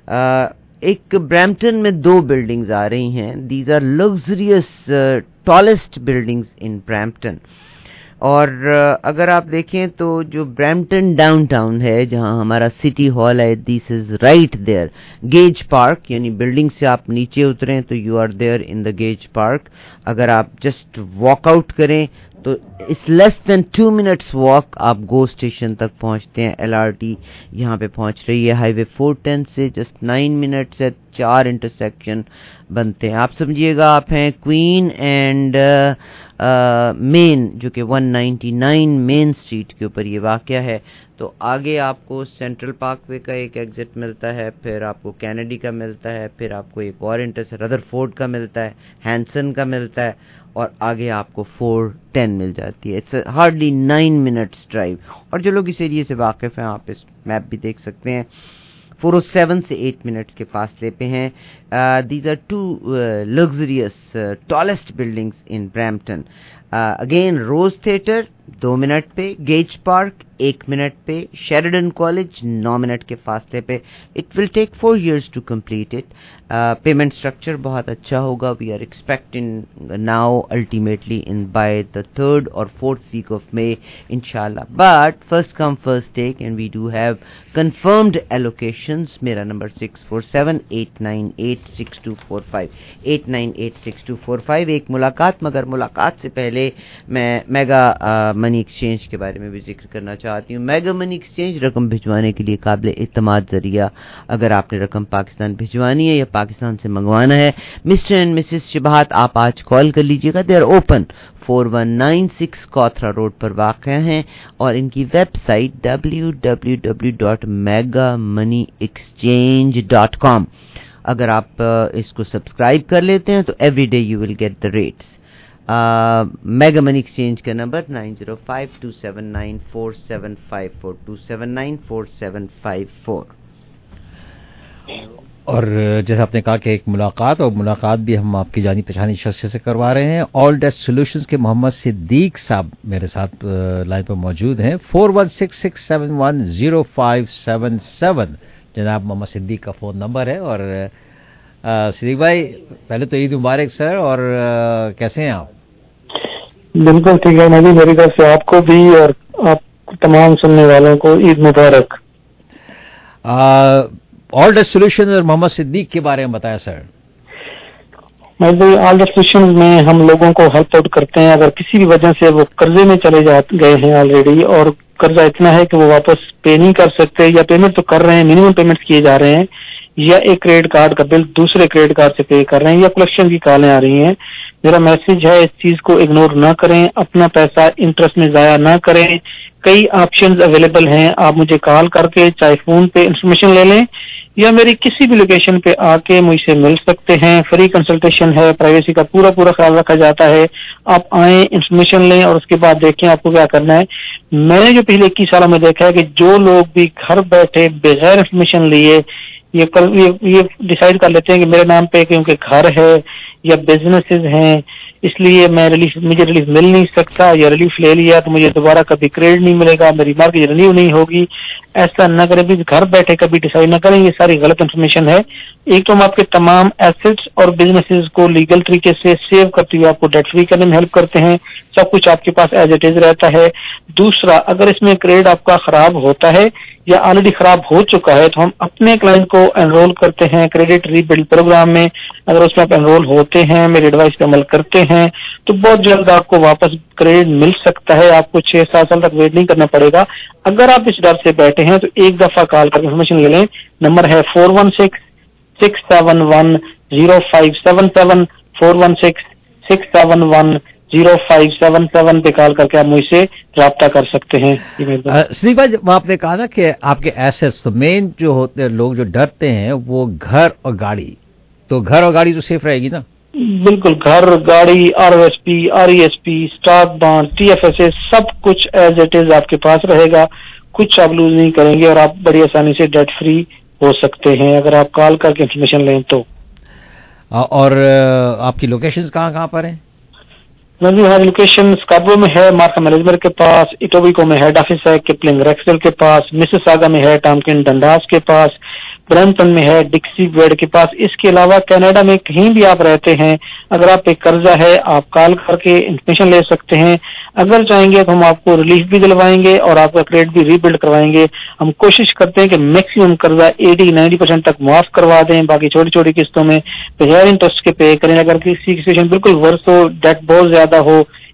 ایک برامپٹن میں دو بلڈنگز آ رہی ہیں. These are luxurious uh, tallest buildings in Brampton. اور اگر آپ دیکھیں تو جو برامپٹن ڈاؤن ٹاؤن ہے جہاں ہمارا سٹی ہال ہے، this is right there. Gage Park یعنی بلڈنگ سے آپ نیچے اتریں تو you are there in the Gage Park. اگر آپ جسٹ واک آؤٹ کریں تو اس less than two minutes walk آپ گو اسٹیشن تک پہنچتے ہیں. ایل آر ٹی یہاں پہ پہنچ رہی ہے ہائی وے فور ٹین سے جسٹ نائن منٹ سے چار انٹرسیکشن بنتے ہیں. آپ سمجھیے گا آپ ہیں کوئین اینڈ مین جو کہ one ninety nine Main Street کے اوپر یہ واقعہ ہے. تو آگے آپ کو سینٹرل پارک وے کا ایک ایگزٹ ملتا ہے, پھر آپ کو کینیڈی کا ملتا ہے, پھر آپ کو ایک اور انٹرس ردر فورڈ کا ملتا ہے, ہینسن کا ملتا ہے, اور آگے آپ کو فور ٹین مل جاتی ہے. It's hardly nine minutes drive. اور جو لوگ اس ایریے سے واقف ہیں آپ اس میپ بھی دیکھ سکتے ہیں, فور او سیون سے ایٹ منٹس کے فاصلے پہ ہیں. These are two luxurious tallest buildings in Brampton. Again Rose Theatre دو منٹ پہ, گیج پارک ایک منٹ پہ, شیریڈن کالج نو منٹ کے فاصلے پہ. It will take four years to complete it. Payment structure بہت اچھا ہوگا. We are expecting now ultimately in by the third اور فورتھ ویک آف مے ان شاء اللہ. But first come first take and we do have confirmed allocations. میرا number six four seven eight nine eight six two four five eight nine eight six two four five. ایک ملاقات, مگر ملاقات سے پہلے میں میگا منی ایکسچینج کے بارے میں بھی ذکر کرنا چاہتی ہوں. میگا منی ایکسچینج رقم بھجوانے کے لیے قابل اعتماد ذریعہ. اگر آپ نے رقم پاکستان بھجوانی ہے یا پاکستان سے منگوانا ہے, مسٹر اینڈ مسز شبہات آپ آج کال کر لیجیے گا. They are open. Four one nine six کوتھرا روڈ پر واقع ہیں, اور ان کی website W W W dot Mega Money Exchange dot com. اگر آپ اس کو سبسکرائب کر لیتے ہیں تو every day you will get the rates. Mega Money Exchange کا number nine zero five two seven nine four seven five four two seven nine four seven five four. اور جیسے آپ نے کہا کہ ایک ملاقات, اور ملاقات بھی ہم آپ کی جانی پہچانی شخص سے کروا رہے ہیں. آل ڈیسک سولوشنز کے محمد صدیق صاحب میرے ساتھ لائن پر موجود ہیں. Four one six six seven one zero five seven seven جناب محمد صدیق کا فون نمبر ہے. اور صدیق بھائی پہلے تو عید مبارک سر, اور کیسے ہیں آپ؟ بالکل ٹھیک ہے. میں بھی میری طرف سے آپ کو بھی اور آپ تمام سننے والوں کو عید مبارک. آل ڈیسک سولوشن اور محمد صدیق کے بارے میں بتایا سر. میں آل ڈیسک سولوشن میں ہم لوگوں کو ہیلپ آؤٹ کرتے ہیں. اگر کسی بھی وجہ سے وہ قرضے میں چلے جا گئے ہیں آلریڈی, اور قرضہ اتنا ہے کہ وہ واپس پے نہیں کر سکتے, یا پیمنٹ تو کر رہے ہیں, منیمم پیمنٹ کیے جا رہے ہیں, یا ایک کریڈٹ کارڈ کا بل دوسرے کریڈٹ کارڈ سے پے کر رہے ہیں, یا کلیکشن کی کالیں آ رہی ہیں, میرا میسج ہے اس چیز کو اگنور نہ کریں. اپنا پیسہ انٹرسٹ میں ضائع نہ کریں. کئی آپشنز اویلیبل ہیں. آپ مجھے کال کر کے چاہے فون پہ انفارمیشن لے لیں, یا میری کسی بھی لوکیشن پہ آ کے مجھ سے مل سکتے ہیں. فری کنسلٹیشن ہے, پرائیویسی کا پورا پورا خیال رکھا جاتا ہے. آپ آئیں, انفارمیشن لیں, اور اس کے بعد دیکھیں آپ کو کیا کرنا ہے. میں نے جو پچھلے اکیس سالوں میں دیکھا ہے کہ جو لوگ بھی گھر بیٹھے بغیر انفارمیشن لیے یہ ڈیسائیڈ کر لیتے ہیں کہ میرے نام پہ کیونکہ گھر ہے یا بزنسز ہیں, اس لیے میں ریلیف مجھے ریلیف مل نہیں سکتا, یا ریلیف لے لیا تو مجھے دوبارہ کبھی کریڈٹ نہیں ملے گا, میری مارکیٹ رینیو نہیں ہوگی. ایسا نہ کریں, بھی گھر بیٹھے کبھی ڈیسائیڈ نہ کریں. یہ ساری غلط انفارمیشن ہے. ایک تو ہم آپ کے تمام ایسٹس اور بزنسز کو لیگل طریقے سے سیو کرتے ہوئے آپ کو ڈیٹ فری کرنے میں ہیلپ کرتے ہیں. سب کچھ آپ کے پاس ایز اٹ از رہتا ہے. دوسرا, اگر اس میں کریڈٹ آپ کا خراب ہوتا ہے یا آلریڈی خراب ہو چکا ہے تو ہم اپنے کلائنٹ کو انرول کرتے ہیں کریڈٹ ری بلڈ پروگرام میں. اگر اس میں آپ انرول ہوتے ہیں, میری ایڈوائس پہ عمل کرتے ہیں, تو بہت جلد آپ کو واپس کریڈٹ مل سکتا ہے. آپ کو چھ سات سال تک ویٹ نہیں کرنا پڑے گا. اگر آپ اس ڈر سے بیٹھے ہیں تو ایک دفعہ کال کر کے انفارمیشن لے لیں. نمبر ہے four one six six seven one zero five seven seven four one six six seven one zero five seven seven پہ کال کر کے آپ مجھ سے رابطہ کر سکتے ہیں. صدیق بھائی, آپ نے کہا نا کہ آپ کے ایسٹس تو مین جو ہوتے ہیں, لوگ جو ڈرتے ہیں وہ گھر اور گاڑی, تو گھر اور گاڑی تو سیف رہے گی نا؟ بالکل, گھر, گاڑی, R O S P, R E S P, stock bond, T F S A, سب کچھ ایز اٹ از آپ کے پاس رہے گا. کچھ آپ لوز نہیں کریں گے, اور آپ بڑی آسانی سے ڈیٹ فری ہو سکتے ہیں اگر آپ کال کر کے انفارمیشن لیں تو. اور آپ کی لوکیشنز کہاں کہاں پر ہیں؟ میری ہر لوکیشن اسکاربرو میں ہے, مارکا میلزبر کے پاس, ایٹوبیکو میں ہیڈ آفس ہے, کپلنگ ریکسل کے پاس, مسیساگا میں ہے, ٹامکن ڈنڈاس کے پاس, برمپٹن میں ہے, ڈکسی ویڈ کے پاس. اس کے علاوہ کینیڈا میں کہیں بھی آپ رہتے ہیں, اگر آپ پہ قرضہ ہے آپ کال کر کے انفارمیشن لے سکتے ہیں. اگر چاہیں گے تو ہم آپ کو ریلیف بھی دلوائیں گے اور آپ کا کریڈٹ بھی ری بلڈ کروائیں گے. ہم کوشش کرتے ہیں کہ میکسیمم قرضہ ایٹی نائنٹی پرسینٹ تک معاف کروا دیں, باقی چھوٹی چھوٹی قسطوں میں بغیر انٹرسٹ کے پے کریں. اگر کسی کی سچویشن بالکل ورس ہو, ڈیٹ بہت زیادہ ہو,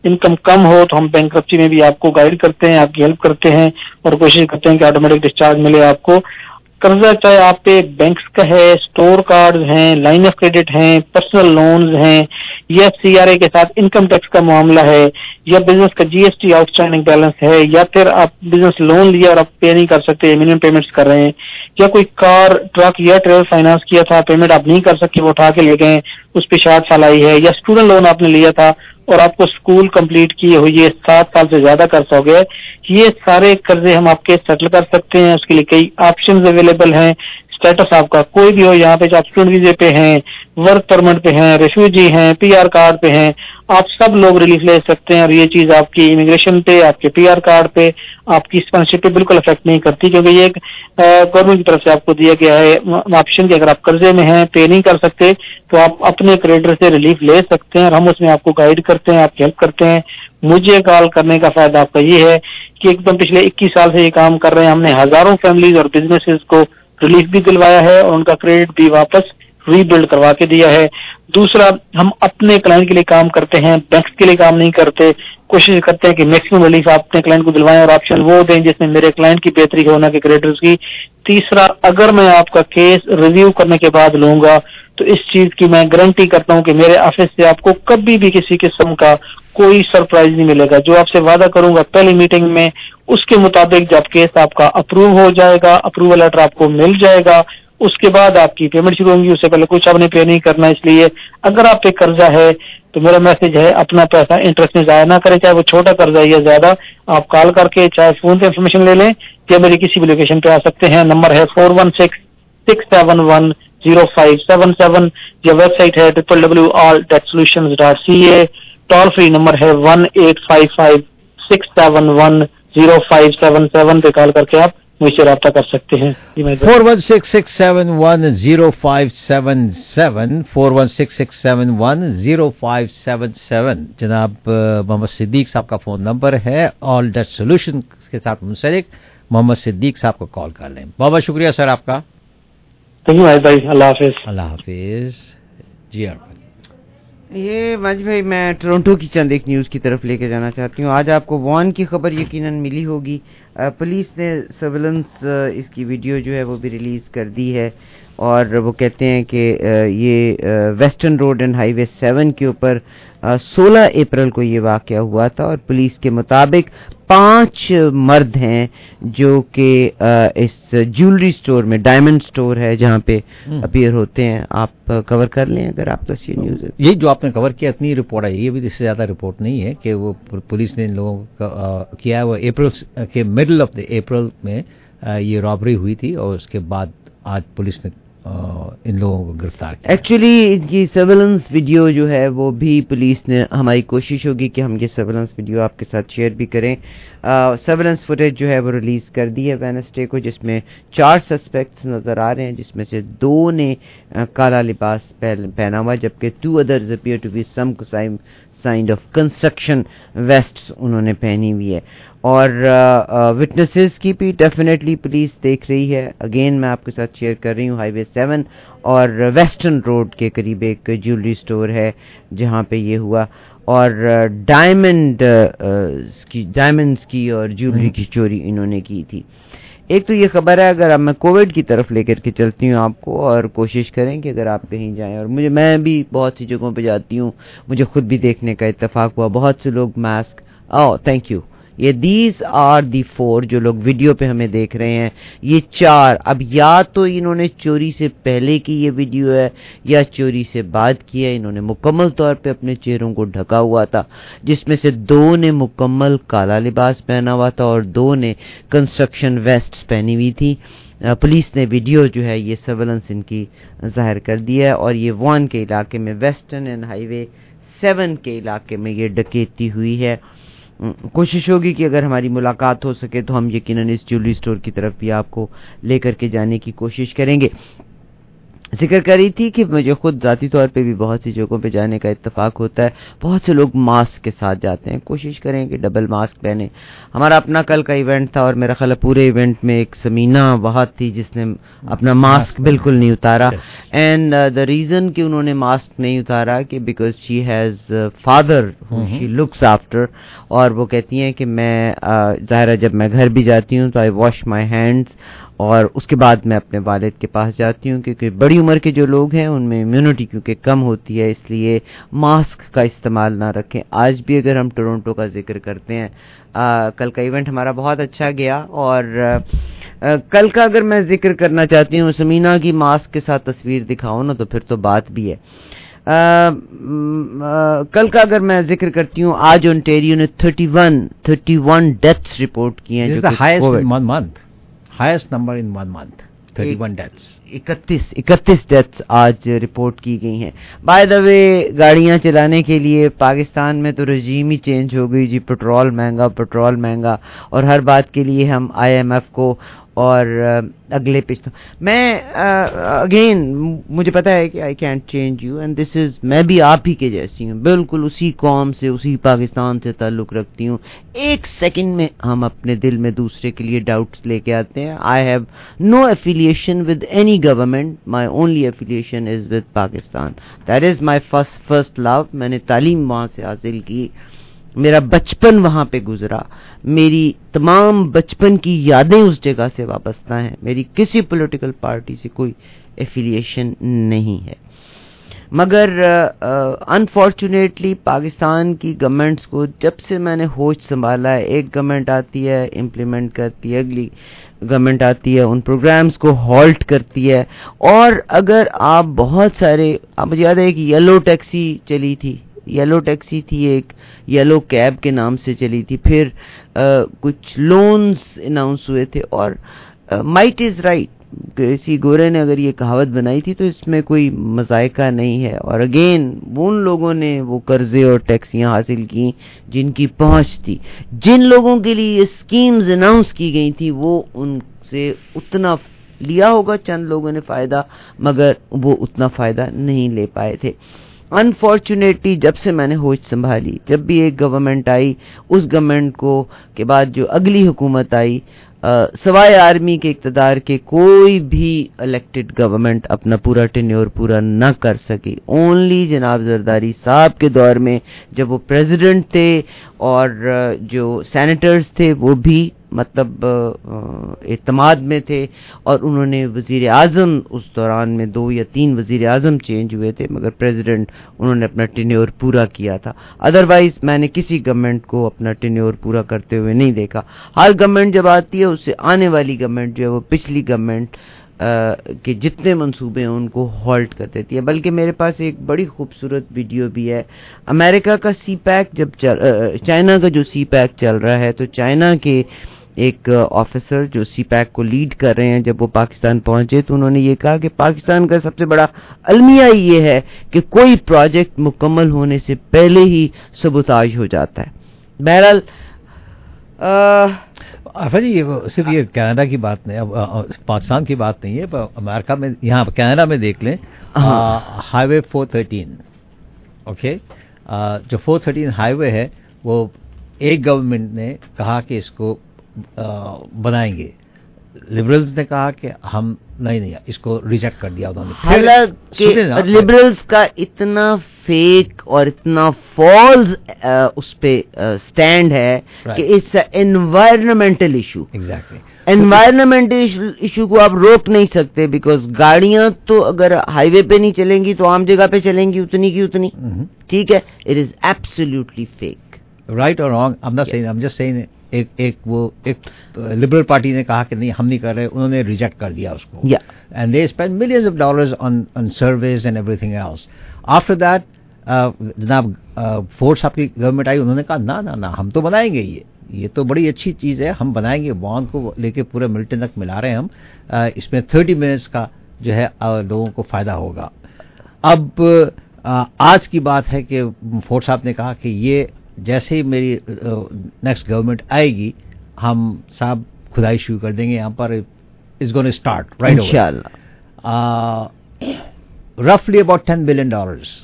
इनकम कम हो तो हम बैंक्रप्सी में भी आपको गाइड करते हैं, आपकी हेल्प करते हैं और कोशिश करते हैं कि ऑटोमेटिक डिस्चार्ज मिले आपको। कर्जा चाहे आप पे बैंक्स का है, स्टोर कार्ड हैं, लाइन ऑफ क्रेडिट हैं, पर्सनल लोन्स हैं, या सीआरए के साथ इनकम टैक्स का मामला है, या बिजनेस का जीएसटी आउटस्टैंडिंग बैलेंस है, या फिर आप बिजनेस लोन लिया और आप पे नहीं कर सकते, मिनिमम पेमेंट्स कर रहे हैं, या कोई कार, ट्रक या ट्रेवल फाइनेंस किया था, पेमेंट आप नहीं कर सके, वो उठा के ले गए, उस पर शार्ट साल आई है, या स्टूडेंट लोन आपने लिया था और आपको स्कूल कंप्लीट किए हुई है, सात साल से ज्यादा कर्ज हो गया, ये सारे कर्जे हम आपके सेटल कर सकते हैं। उसके लिए कई ऑप्शंस अवेलेबल हैं। स्टेटस आपका कोई भी हो, यहाँ पे आप स्टूडेंट वीजे पे हैं, वर्क परमिट पे हैं, रेफ्यूजी हैं, पीआर कार्ड पे हैं, आप सब लोग रिलीफ ले सकते हैं। और ये चीज आपकी इमिग्रेशन पे, आपके पीआर कार्ड पे, आपकी स्पॉन्सरशिप पे बिल्कुल अफेक्ट नहीं करती, क्योंकि ये एक गवर्नमेंट की तरफ से आपको दिया गया है ऑप्शन कि अगर आप कर्जे में हैं, पे नहीं कर सकते, तो आप अपने क्रेडिटर से रिलीफ ले सकते हैं और हम उसमें आपको गाइड करते हैं, आपकी हेल्प करते हैं। मुझे कॉल करने का फायदा आपका ये है कि एकदम पिछले इक्कीस साल से ये काम कर रहे हैं, हमने हजारों फैमिलीज और बिजनेसेस को रिलीफ भी दिलवाया है और उनका क्रेडिट भी वापस रीबिल्ड करवा के दिया है। दूसरा, हम अपने क्लाइंट के लिए काम करते हैं, बैंक्स के लिए काम नहीं करते। कोशिश करते हैं कि मैक्सिमम रिलीफ आप अपने क्लाइंट को दिलवाएं और ऑप्शन वो दें जिसमें मेरे क्लाइंट की बेहतरी हो, ना कि क्रेडिटर्स की। तीसरा, अगर मैं आपका केस रिव्यू करने के बाद लूंगा तो इस चीज की मैं गारंटी करता हूं कि मेरे ऑफिस से आपको कभी भी किसी किस्म का कोई सरप्राइज नहीं मिलेगा। जो आपसे वादा करूंगा पहली मीटिंग में, उसके मुताबिक जब केस आपका अप्रूव हो जाएगा, अप्रूवल लेटर आपको मिल जाएगा, उसके बाद आपकी पेमेंट शुरू होंगी। उससे पहले कुछ आपने पे नहीं करना। इसलिए अगर आप पे कर्जा है तो मेरा मैसेज है, अपना पैसा इंटरेस्ट में जाया ना करें, चाहे वो छोटा कर्जा है या ज्यादा। आप कॉल करके चाहे फोन पे इन्फॉर्मेशन ले लें या मेरी किसी भी लोकेशन पे आ सकते हैं। नंबर है four one six six seven one zero five seven seven, या वेबसाइट है triple W All Debt Solutions dot C A. Toll free number है one eight five five six seven one zero five seven seven पे कॉल करके आप मुझसे रब्ता कर सकते हैं। Four one six six seven one zero five seven seven four one six six seven one zero five seven seven जनाब मोहम्मद सिद्दीक साहब का फोन नंबर है। ऑल डेट सोल्यूशन के साथ मुंसलिक मोहम्मद सिद्दीक साहब को कॉल कर लें। बहुत बहुत शुक्रिया सर आपका। थैंक यू भाई, अल्लाह हाफिज। अल्लाह हाफिज। जी हाँ, ये वाज भाई, मैं टोरंटो की चंद एक न्यूज़ की तरफ लेके जाना चाहती हूँ। आज आपको वॉन की खबर यकीनन मिली होगी। पुलिस ने सर्वेलेंस इसकी वीडियो जो है वो भी रिलीज़ कर दी है और वो कहते हैं कि ये Western Road and highway seven के ऊपर सोलह अप्रैल को ये वाक़या हुआ था और पुलिस के मुताबिक पांच मर्द हैं जो कि इस ज्वेलरी स्टोर में, डायमंड स्टोर है जहां पे अपीयर होते हैं। आप कवर कर लें अगर आपका ये न्यूज़ है। ये जो आपने कवर किया इतनी रिपोर्ट आई, ये भी इससे ज़्यादा रिपोर्ट नहीं है कि वो पुलिस ने इन लोगों का किया है। वो अप्रैल के मिडल ऑफ द अप्रैल में ये रॉबरी हुई थी और उसके बाद आज पुलिस ने इन लोगों को गिरफ्तार किया। एक्चुअली इनकी सर्वेलेंस वीडियो जो है वो भी पुलिस ने, हमारी कोशिश होगी कि हम ये सर्वेलेंस वीडियो आपके साथ शेयर भी करें। सर्वेलेंस फुटेज जो है वो रिलीज कर दी है वेडनेसडे को, जिसमें चार सस्पेक्ट्स नजर आ रहे हैं, जिसमें से दो ने आ, काला लिबास पहना हुआ, जबकि two others appear to be some kind of construction waste उन्होंने पहनी हुई है। और विटनेसेस की भी डेफिनेटली पुलिस देख रही है। अगेन मैं आपके साथ शेयर कर रही हूँ, हाईवे सेवन और वेस्टर्न रोड के करीब एक ज्वेलरी स्टोर है जहाँ पे ये हुआ और डायमंड की डायमंड्स की और ज्वेलरी की चोरी इन्होंने की थी। एक तो ये खबर है, अगर अब मैं कोविड की तरफ लेकर के चलती हूँ आपको, और कोशिश करें कि अगर आप कहीं जाएं, और मुझे मैं भी बहुत सी जगहों पे जाती हूँ, मुझे खुद भी देखने का इत्तेफाक हुआ, बहुत से लोग मास्क, ओह थैंक यू, ये दीज आर दी फोर जो लोग वीडियो पे हमें देख रहे हैं, ये चार, अब या तो इन्होंने चोरी से पहले की ये वीडियो है या चोरी से बाद की है। इन्होंने मुकम्मल तौर पे अपने चेहरों को ढका हुआ था, जिसमें से दो ने मुकम्मल काला लिबास पहना हुआ था और दो ने कंस्ट्रक्शन वेस्ट पहनी हुई थी। पुलिस ने वीडियो जो है ये सर्वेलेंस इनकी जाहिर कर दिया है और ये वॉन के इलाके में, वेस्टर्न एंड हाईवे सेवन के इलाके में ये डकैती हुई है। कोशिश होगी कि अगर हमारी मुलाकात हो सके तो हम यकीनन इस ज्वेलरी स्टोर की तरफ भी आपको लेकर के जाने की कोशिश करेंगे। ذکر کری تھی کہ مجھے خود ذاتی طور پہ بھی بہت سی جگہوں پہ جانے کا اتفاق ہوتا ہے. بہت سے لوگ ماسک کے ساتھ جاتے ہیں. کوشش کریں کہ ڈبل ماسک پہنیں. ہمارا اپنا کل کا ایونٹ تھا اور میرا خیال ہے پورے ایونٹ میں ایک سمینہ بہت تھی جس نے اپنا ماسک بالکل نہیں اتارا. اینڈ دا ریزن کہ انہوں نے ماسک نہیں اتارا کہ because she has father she looks after, اور وہ کہتی ہیں کہ میں ظاہرہ جب میں گھر بھی جاتی ہوں تو آئی واش مائی ہینڈس اور اس کے بعد میں اپنے والد کے پاس جاتی ہوں, کیونکہ بڑی عمر کے جو لوگ ہیں ان میں امیونٹی کیونکہ کم ہوتی ہے, اس لیے ماسک کا استعمال نہ رکھیں. آج بھی اگر ہم ٹورنٹو کا ذکر کرتے ہیں, آ, کل کا ایونٹ ہمارا بہت اچھا گیا, اور آ, کل کا اگر میں ذکر کرنا چاہتی ہوں سمینہ کی ماسک کے ساتھ تصویر دکھاؤں نا تو پھر تو بات بھی ہے. آ, آ, کل کا اگر میں ذکر کرتی ہوں, آج اونٹیریو نے thirty one thirty one deaths report کی ہیں, جو کہ highest number in one month, thirty-one deaths. اکتیس اکتیس ڈیتھس آج رپورٹ کی گئی ہیں. بائی دا وے گاڑیاں چلانے کے لیے پاکستان میں تو رجیم ہی چینج ہو گئی جی. پیٹرول مہنگا پیٹرول مہنگا اور ہر بات کے لیے ہم آئی ایم ایف کو اور اگلے پچھلے میں اگین مجھے پتا ہے کہ I can't change you and this is, میں بھی آپ ہی کے جیسی ہوں, بالکل اسی قوم سے اسی پاکستان سے تعلق رکھتی ہوں. ایک سیکنڈ میں ہم اپنے دل میں دوسرے کے لیے ڈاؤٹس لے کے آتے ہیں. I have no affiliation with any government, my only affiliation is with Pakistan. That is my first first love. میں نے تعلیم وہاں سے حاصل کی, میرا بچپن وہاں پہ گزرا, میری تمام بچپن کی یادیں اس جگہ سے وابستہ ہیں. میری کسی پولیٹیکل پارٹی سے کوئی ایفیلیشن نہیں ہے, مگر انفارچونیٹلی پاکستان کی گورنمنٹس کو جب سے میں نے ہوش سنبھالا ہے, ایک گورنمنٹ آتی ہے امپلیمنٹ کرتی ہے, اگلی گورنمنٹ آتی ہے ان پروگرامز کو ہالٹ کرتی ہے. اور اگر آپ بہت سارے, آپ مجھے یاد ہے کہ یلو ٹیکسی چلی تھی, یلو ٹیکسی تھی ایک, یلو کیب کے نام سے چلی تھی, پھر آ, کچھ لونز اناؤنس ہوئے تھے, اور مائٹ از رائٹ, کسی گورے نے اگر یہ کہاوت بنائی تھی تو اس میں کوئی مذائقہ نہیں ہے. اور اگین ان لوگوں نے وہ قرضے اور ٹیکسیاں حاصل کی جن کی پہنچ تھی. جن لوگوں کے لیے یہ اسکیمز اناؤنس کی گئی تھی وہ ان سے اتنا لیا ہوگا, چند لوگوں نے فائدہ, مگر وہ اتنا فائدہ نہیں لے پائے تھے. انفارچونیٹلی جب سے میں نے ہوش سنبھالی, جب بھی ایک گورنمنٹ آئی, اس گورنمنٹ کو کے بعد جو اگلی حکومت آئی, سوائے آرمی کے اقتدار کے کوئی بھی الیکٹڈ گورنمنٹ اپنا پورا ٹینیور پورا نہ کر سکی. اونلی جناب زرداری صاحب کے دور میں جب وہ پریزیڈنٹ تھے اور جو سینیٹرز تھے وہ بھی مطلب اعتماد میں تھے, اور انہوں نے وزیر اعظم اس دوران میں دو یا تین وزیر اعظم چینج ہوئے تھے, مگر پریزیڈنٹ انہوں نے اپنا ٹینیور پورا کیا تھا. ادروائز میں نے کسی گورنمنٹ کو اپنا ٹینیور پورا کرتے ہوئے نہیں دیکھا. ہر گورنمنٹ جب آتی ہے اس سے آنے والی گورنمنٹ جو ہے وہ پچھلی گورنمنٹ کہ جتنے منصوبے ہیں ان کو ہالٹ کر دیتی ہے. بلکہ میرے پاس ایک بڑی خوبصورت ویڈیو بھی ہے. امریکہ کا سی پیک جب چائنا کا جو سی پیک چل رہا ہے, تو چائنا کے ایک آفیسر جو سی پیک کو لیڈ کر رہے ہیں, جب وہ پاکستان پہنچے تو انہوں نے یہ کہا کہ پاکستان کا سب سے بڑا المیہ یہ ہے کہ کوئی پروجیکٹ مکمل ہونے سے پہلے ہی سبوتاژ ہو جاتا ہے. بہرحال عرفہ جی, یہ صرف یہ کینیڈا کی بات نہیں, پاکستان کی بات نہیں ہے, امریکہ میں یہاں کینیڈا میں دیکھ لیں highway four thirteen, okay, جو فور تھرٹین ہائی وے ہے وہ ایک گورنمنٹ نے کہا کہ اس کو بنائیں گے, لبرلز نے کہا کہ ہم نہیں نہیں اس کو ریجیکٹ کر دیا انہوں نے. حالانکہ لبرلز کا اتنا فیک اور اتنا فالز اس پہ سٹینڈ ہے کہ it's environmental issue. Exactly environmental issue کو آپ روک نہیں سکتے, بیکاز گاڑیاں تو اگر ہائی وے پہ نہیں چلیں گی تو عام جگہ پہ چلیں گی اتنی کی اتنی. ٹھیک ہے, it is absolutely fake. Right اور wrong I am not saying, I am just saying ایک ایک وہ ایک لبرل پارٹی نے کہا کہ نہیں ہم نہیں کر رہے, انہوں نے ریجیکٹ کر دیا اس کو, and they spend millions of dollars on on surveys and everything else. After that جناب فورڈ صاحب کی گورنمنٹ آئی, انہوں نے کہا نہ نہ نہ ہم تو بنائیں گے, یہ یہ تو بڑی اچھی چیز ہے, ہم بنائیں گے. بانڈ کو لے کے پورے ملٹن تک ملا رہے ہیں ہم, اس میں تھرٹی منٹس کا جو ہے لوگوں کو فائدہ ہوگا. اب آج کی بات ہے کہ فورڈ صاحب نے کہا کہ یہ جیسے ہی میری نیکسٹ گورنمنٹ آئے گی ہم صاحب کھدائی شروع کر دیں گے یہاں پر, از گون اسٹارٹ رائٹ انشاءاللہ. रफली अबाउट टेन बिलियन डॉलर्स।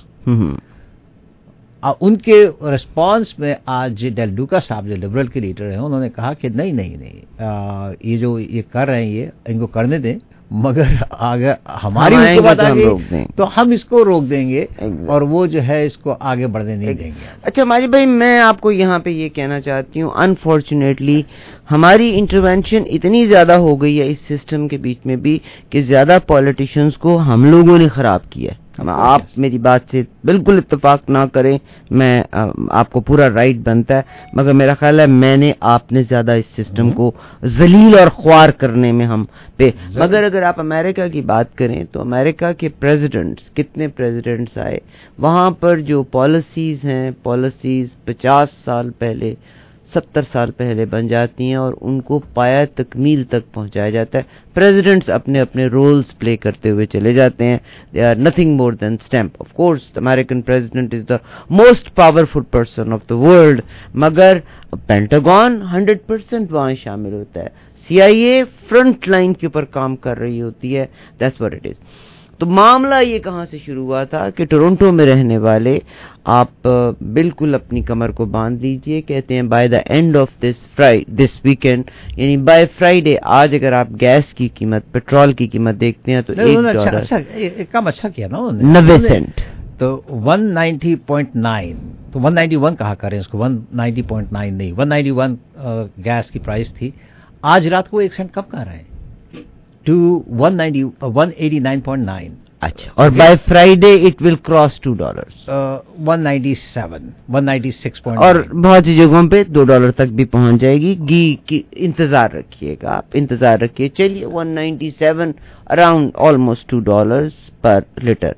उनके रिस्पांस में आज डेल डुका साहब जो लिबरल के लीडर हैं उन्होंने कहा कि नहीं नहीं नहीं आ, ये जो ये कर रहे हैं ये इनको करने दें, मगर अगर हमारी उनको बात आ गई तो हम इसको रोक देंगे और वो जो है इसको आगे बढ़ने नहीं देंगे। अच्छा माजी भाई, मैं आपको यहाँ पे ये कहना चाहती हूँ, अनफॉर्चुनेटली हमारी इंटरवेंशन इतनी ज्यादा हो गई है इस सिस्टम के बीच में भी कि ज्यादा पॉलिटिशियंस को हम लोगों ने खराब किया है। आप मेरी बात से बिल्कुल इत्तेफाक ना करें, मैं आ, आपको पूरा राइट बनता है, मगर मेरा ख्याल है मैंने आपने ज्यादा इस सिस्टम को जलील और ख्वार करने में हम पे। मगर अगर आप अमेरिका की बात करें तो अमेरिका के प्रेसिडेंट्स, कितने प्रेसिडेंट्स आए, वहां पर जो पॉलिसीज हैं, पॉलिसीज पचास साल पहले सत्तर साल पहले बन जाती हैं और उनको पाया तकमील तक पहुंचाया जाता है। प्रेसिडेंट्स अपने अपने रोल्स प्ले करते हुए चले जाते हैं। They are nothing more than stamp. Of course the American president is the most powerful person of the world, मगर पेंटागन हंड्रेड परसेंट वहां शामिल होता है, सीआईए फ्रंट लाइन के ऊपर काम कर रही होती है। That's what it is. तो मामला ये कहां से शुरू हुआ था कि टोरंटो में रहने वाले आप बिल्कुल अपनी कमर को बांध लीजिए, कहते हैं by the end of this Friday this weekend, यानी बाय फ्राइडे, आज अगर आप गैस की कीमत, पेट्रोल की कीमत देखते हैं तो एक डॉलर अच्छा, अच्छा, एक काम अच्छा किया ना नब्बे सेंट, तो वन नाइंटी पॉइंट नाइन, तो वन नाइंटी वन कहा करें इसको, वन नाइंटी पॉइंट नाइन नहीं, वन नाइंटी वन गैस की प्राइस थी। आज रात को एक सेंट कम कर रहे हैं to one ninety one eighty nine point nine. अच्छा, और by Friday it will cross two dollars, one ninety seven, one ninety six point, और बहुत सी जगहों पे दो डॉलर तक भी पहुंच जाएगी। घी की इंतजार रखिएगा, आप इंतजार रखिए। चलिए one ninety seven, around almost two dollars per litre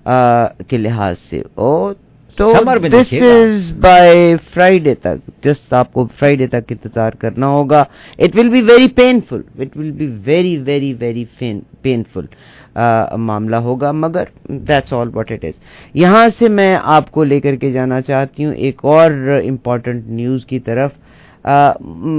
के लिहाज से। ओ तो दिस इज बाय फ्राइडे तक, जस्ट आपको फ्राइडे तक इंतजार करना होगा। It will be very painful, it will be very very very painful मामला होगा, मगर that's all what it is. यहां से मैं आपको लेकर के जाना चाहती हूं एक और इम्पॉर्टेंट न्यूज की तरफ। आ,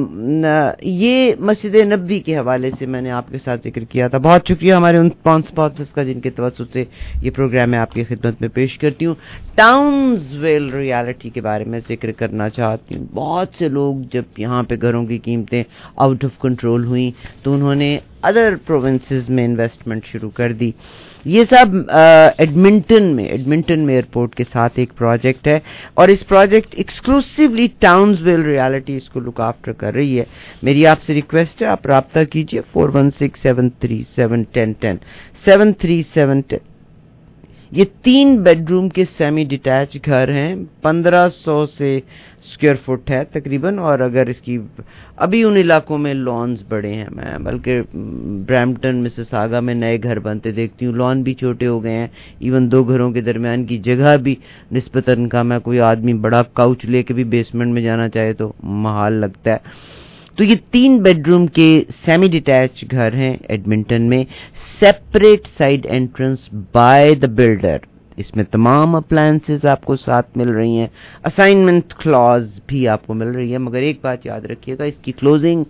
न, ये मस्जिद नबवी के हवाले से मैंने आपके साथ जिक्र किया था। बहुत शुक्रिया हमारे उन पांच स्पॉन्सर्स का जिनके तवज्जुह से ये प्रोग्राम मैं आपकी खिदमत में पेश करती हूँ। टाउन्सविल रियलिटी के बारे में जिक्र करना चाहती हूँ। बहुत से लोग जब यहाँ पे घरों की कीमतें आउट ऑफ कंट्रोल हुई तो उन्होंने अदर प्रोविंसेस में इन्वेस्टमेंट शुरू कर दी। ये सब एडमिंटन में एडमिंटन में एयरपोर्ट के साथ एक प्रोजेक्ट है और इस प्रोजेक्ट एक्सक्लूसिवली टाउन्सविल रियलिटी इसको लुक आफ्टर कर रही है। मेरी आपसे रिक्वेस्ट है, आप राब्ता कीजिए four one six seven three seven ten ten seven three seven ten. ये तीन बेडरूम के सेमी डिटैच घर हैं, पंद्रह सौ से स्क्वायर फुट है तकरीबन, और अगर इसकी अभी उन इलाकों में लॉन्स बड़े हैं, मैं बल्कि ब्रैम्पटन मिसिसागा में नए घर बनते देखती हूँ, लॉन भी छोटे हो गए हैं, इवन दो घरों के दरमियान की जगह भी निस्बतन कम है। कोई आदमी बड़ा काउच लेके भी बेसमेंट में जाना चाहे तो महाल लगता है। तो ये तीन बेडरूम के सेमी डिटैच घर हैं एडमिंटन में, separate side entrance by the builder. इसमें तमाम अप्लायंसेस आपको साथ मिल रही हैं, असाइनमेंट क्लॉज भी आपको मिल रही है, मगर एक बात याद रखिएगा, इसकी क्लोजिंग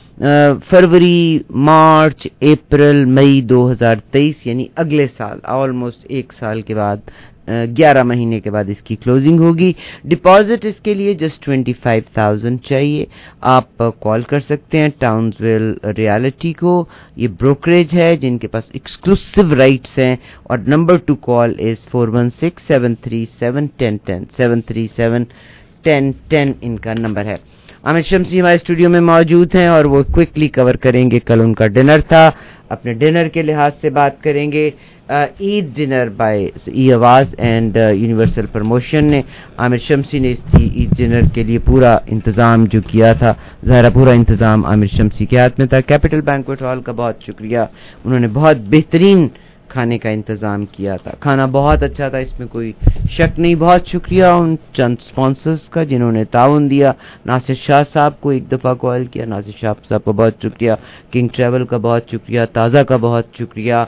फरवरी, मार्च, अप्रैल, मई दो हज़ार तेईस यानी अगले साल, ऑलमोस्ट एक साल के बाद, ग्यारह महीने के बाद इसकी क्लोजिंग होगी। डिपॉजिट इसके लिए जस्ट ट्वेंटी फाइव थाउजेंड चाहिए। आप कॉल कर सकते हैं टाउन्सविल रियलिटी को, ये ब्रोकरेज है जिनके पास एक्सक्लूसिव राइट्स हैं, और number to call is four one six seven three seven ten ten seven three seven ten ten इनका नंबर है। आमिर शम्सी हमारे स्टूडियो में मौजूद हैं और वो क्विकली कवर करेंगे। कल उनका डिनर था, अपने डिनर के लिहाज से बात करेंगे। ईद डिनर बाय ई आवाज एंड यूनिवर्सल प्रमोशन ने, आमिर शम्सी ने इस ईद डिनर के लिए पूरा इंतजाम जो किया था, ज़ाहिर पूरा इंतजाम आमिर शम्सी के हाथ में था। कैपिटल बैंक्वेट हॉल का बहुत शुक्रिया, उन्होंने बहुत बेहतरीन खाने का इंतजाम किया था, खाना बहुत अच्छा था, इसमें कोई शक नहीं। बहुत शुक्रिया उन चंद स्पॉन्सर्स का जिन्होंने ताउन दिया। नासिर शाह साहब को एक दफ़ा कॉल किया, नासिर शाह साहब का बहुत शुक्रिया, किंग ट्रैवल का बहुत शुक्रिया, ताज़ा का बहुत शुक्रिया,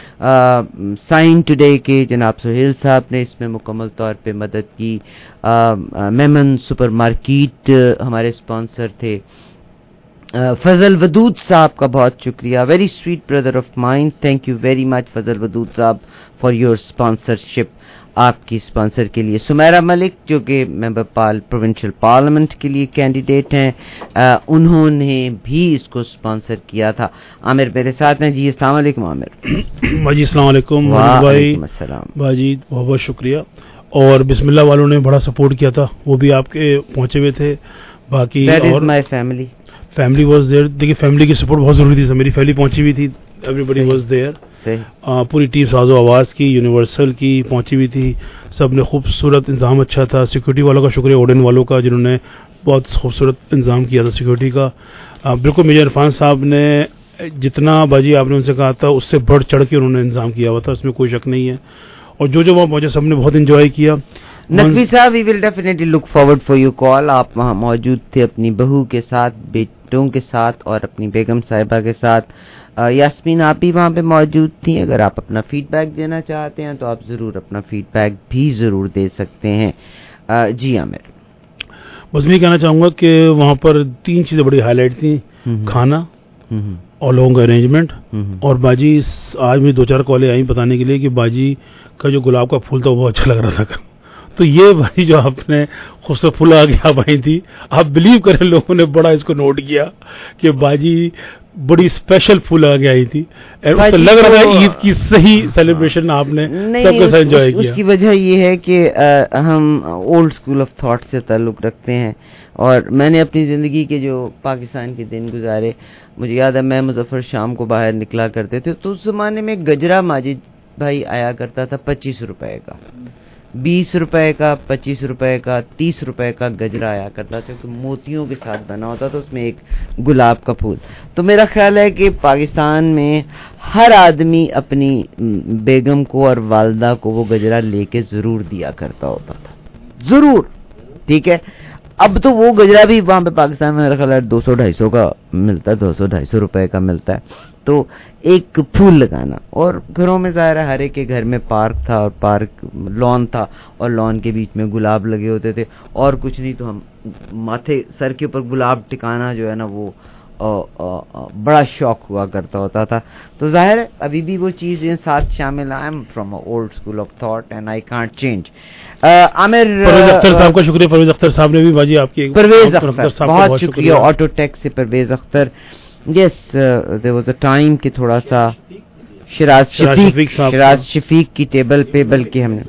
साइन टुडे के जनाब सुहेल साहब ने इसमें मुकम्मल तौर पे मदद की, मेमन सुपर मार्केट हमारे स्पॉन्सर थे, فضل ودود صاحب کا بہت شکریہ, very sweet brother of mind, thank you very much Fazal Wadood صاحب فار یور اسپانسرشپ, آپ کی اسپانسر کے لیے. سمیرہ ملک جو کہ ممبر پال پروونشل پارلیمنٹ کے لیے کینڈیڈیٹ ہیں, انہوں نے بھی اس کو اسپانسر کیا تھا. عامر میرے ساتھ ہیں. جی السلام علیکم عامر. بھائی السلام علیکم. وعلیکم السلام. بھائی بہت بہت شکریہ. اور بسم اللہ والوں نے بڑا سپورٹ کیا تھا, وہ بھی آپ کے پہنچے ہوئے تھے. باقی اور my family family was there. دیکھیے فیملی کی سپورٹ بہت ضروری تھی. میری فیملی پہنچی ہوئی تھی, ایوری بڈی واز دیئر. پوری ٹیم ساز و آواز کی, یونیورسل کی پہنچی ہوئی تھی. سب نے خوبصورت انتظام اچھا تھا. سیکورٹی والوں کا شکریہ, اوڈن والوں کا, جنہوں نے بہت خوبصورت انتظام کیا تھا سیکورٹی کا. بالکل میجر عرفان صاحب نے جتنا باجی آپ نے ان سے کہا تھا اس سے بڑھ چڑھ کے انہوں نے انتظام کیا ہوا تھا, اس میں کوئی شک نہیں ہے. اور جو جو وہاں پہنچے سب نے بہت انجوائے کیا. نقوی صاحب we will definitely look forward for your call. آپ وہاں موجود تھے اپنی بہو کے ساتھ, بیٹوں کے ساتھ اور اپنی بیگم صاحبہ کے ساتھ. یاسمین آپ بھی وہاں پہ موجود تھیں. اگر آپ اپنا فیڈ بیک دینا چاہتے ہیں تو آپ ضرور اپنا فیڈ بیک بھی ضرور دے سکتے ہیں. جی عامر. بس میں کہنا چاہوں گا کہ وہاں پر تین چیزیں بڑی ہائی لائٹ تھیں, کھانا اور لوگوں کا ارینجمنٹ. اور باجی آج مجھے دو چار کالیں آئیں بتانے کے لیے کہ باجی کا جو گلاب کا پھول تھا وہ بہت اچھا لگ رہا تھا. تو یہ بھائی جو آپ نے خوبصورت پھول آ کے آپ آئی تھی, آپ بلیو کریں لوگوں نے بڑا اس کو نوٹ کیا کہ باجی بڑی اسپیشل پھول آ کے آئی تھی. لگ رہا ہے عید کی صحیح سیلیبریشن آپ نے سب کے ساتھ انجوائے کیا. اس کی وجہ یہ ہے کہ ہم اولڈ اسکول آف تھاٹ سے تعلق رکھتے ہیں, اور میں نے اپنی زندگی کے جو پاکستان کے دن گزارے, مجھے یاد ہے میں مظفر شام کو باہر نکلا کرتے تھے تو اس زمانے میں گجرا ماجد بھائی آیا کرتا تھا پچیس روپے کا, بیس روپے کا, پچیس روپے کا, تیس روپے کا گجرا آیا کرتا تھا, کہ موتیوں کے ساتھ بنا ہوتا تھا, اس میں ایک گلاب کا پھول. تو میرا خیال ہے کہ پاکستان میں ہر آدمی اپنی بیگم کو اور والدہ کو وہ گجرا لے کے ضرور دیا کرتا ہوتا تھا, ضرور. ٹھیک ہے, اب تو وہ گجرا بھی وہاں پہ پاکستان میں میرا خیال ہے دو سو ڈھائی سو کا ملتا ہے, دو سو ڈھائی سو روپے کا ملتا ہے. تو ایک پھول لگانا, اور گھروں میں ظاہر ہے ہر ایک کے گھر میں پارک تھا, اور پارک لان تھا, اور لان کے بیچ میں گلاب لگے ہوتے تھے, اور کچھ نہیں تو ہم ماتھے سر کے اوپر گلاب ٹکانا جو ہے نا وہ آ, آ, آ, بڑا شوق ہوا کرتا ہوتا تھا. تو ظاہر ہے ابھی بھی وہ چیزیں ساتھ شامل. I am from old school of thought and I can't change. Aamir Parvez Akhtar صاحب کا شکریہ. پرویز اختر صاحب نے بھی باجی آپ کی پرویز اختر بہت شکریہ. آٹو ٹیک سے Parvez Akhtar. Yes there was a time کہ تھوڑا سا شراز شفیق شراز شفیق کی ٹیبل پہ, بلکہ ہم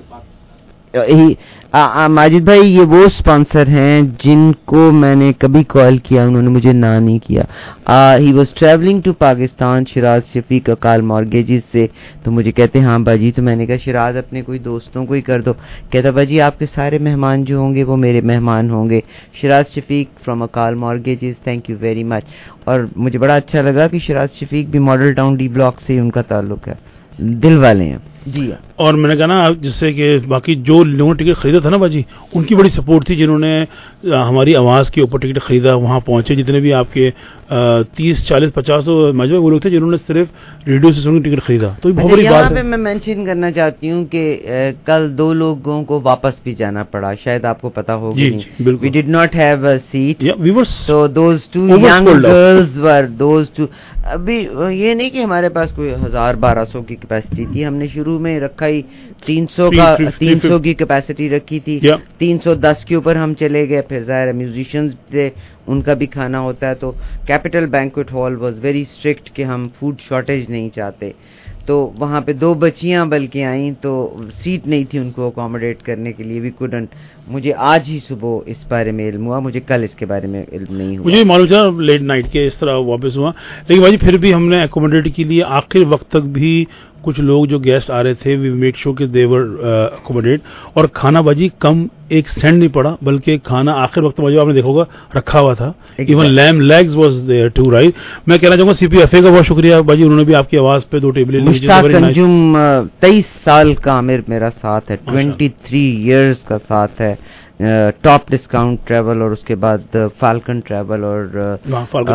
نے ماجد بھائی یہ وہ اسپانسر ہیں جن کو میں نے کبھی کال کیا انہوں نے مجھے نہ نہیں کیا. He was travelling to Pakistan. Shiraz Shafiq Akal Mortgages سے, تو مجھے کہتے ہیں ہاں باجی. تو میں نے کہا شراز اپنے کوئی دوستوں کو ہی کر دو. کہتا باجی آپ کے سارے مہمان جو ہوں گے وہ میرے مہمان ہوں گے. Shiraz Shafiq from Akal Mortgages, thank you very much. اور مجھے بڑا اچھا لگا کہ شراز شفیق بھی ماڈل ٹاؤن ڈی بلاک سے ان کا تعلق ہے, دل والے ہیں. جی اور میں نے کہا نا جس سے کہ باقی جو لوگوں نے ٹکٹ خریدا تھا نا باجی, ان کی بڑی سپورٹ تھی, جنہوں نے ہماری آواز کے اوپر ٹکٹ خریدا, وہاں پہنچے. جتنے بھی آپ کے تیس چالیس پچاس مجموعے وہ لوگ تھے جنہوں نے صرف ریڈیو سے سن کے ٹکٹ خریدا. تو بہت بڑی بات ہے. میں مینشن کرنا چاہتی ہوں کہ کل دو لوگوں کو واپس بھی جانا پڑا, شاید آپ کو پتا ہوگا. We did not have a seat, so those two young girls were those two. ابھی یہ نہیں کہ ہمارے پاس کوئی ہزار بارہ سو کی کیپیسٹی تھی, ہم نے شروع میں رکھا ہی تین سو کا تین سو کی کیپیسٹی رکھی تھی. تین سو دس کے اوپر ہم چلے گئے. پھر ظاہر میوزیشینز تھے, ان کا بھی کھانا ہوتا ہے. تو Capital Banquet Hall was very strict کہ ہم فوڈ شارٹیج نہیں چاہتے. تو وہاں پہ دو بچیاں بلکہ آئیں تو سیٹ نہیں تھی ان کو اکوموڈیٹ کرنے کے لیے. We couldn't. مجھے آج ہی صبح اس بارے میں علم ہوا, مجھے کل اس کے بارے میں علم نہیں ہوا. مجھے معلوم تھا لیٹ نائٹ کے اس طرح واپس ہوا, لیکن بھائی پھر بھی ہم نے اکوموڈیٹ کے لیے آخر وقت تک بھی کچھ لوگ جو گیسٹ آ رہے تھے وی میک شور کہ دے ور اکوموڈیٹ. اور کھانا باجی کم ایک سینٹ نہیں پڑا, بلکہ کھانا آخر وقت باجی آپ نے دیکھا ہوگا رکھا ہوا تھا. Even lamb legs was there too right. میں کہنا چاہوں گا سی پی ایف اے کا بہت شکریہ باجی, انہوں نے بھی آپ کی آواز پہ دو ٹیبلیں لی. مشتاق انجم تیئیس سال کا عامر میرا ساتھ ہے, ٹوینٹی تھری ایئرس کا ساتھ ہے. ٹاپ ڈسکاؤنٹ ٹریول اور اس کے بعد فالکن ٹریول, اور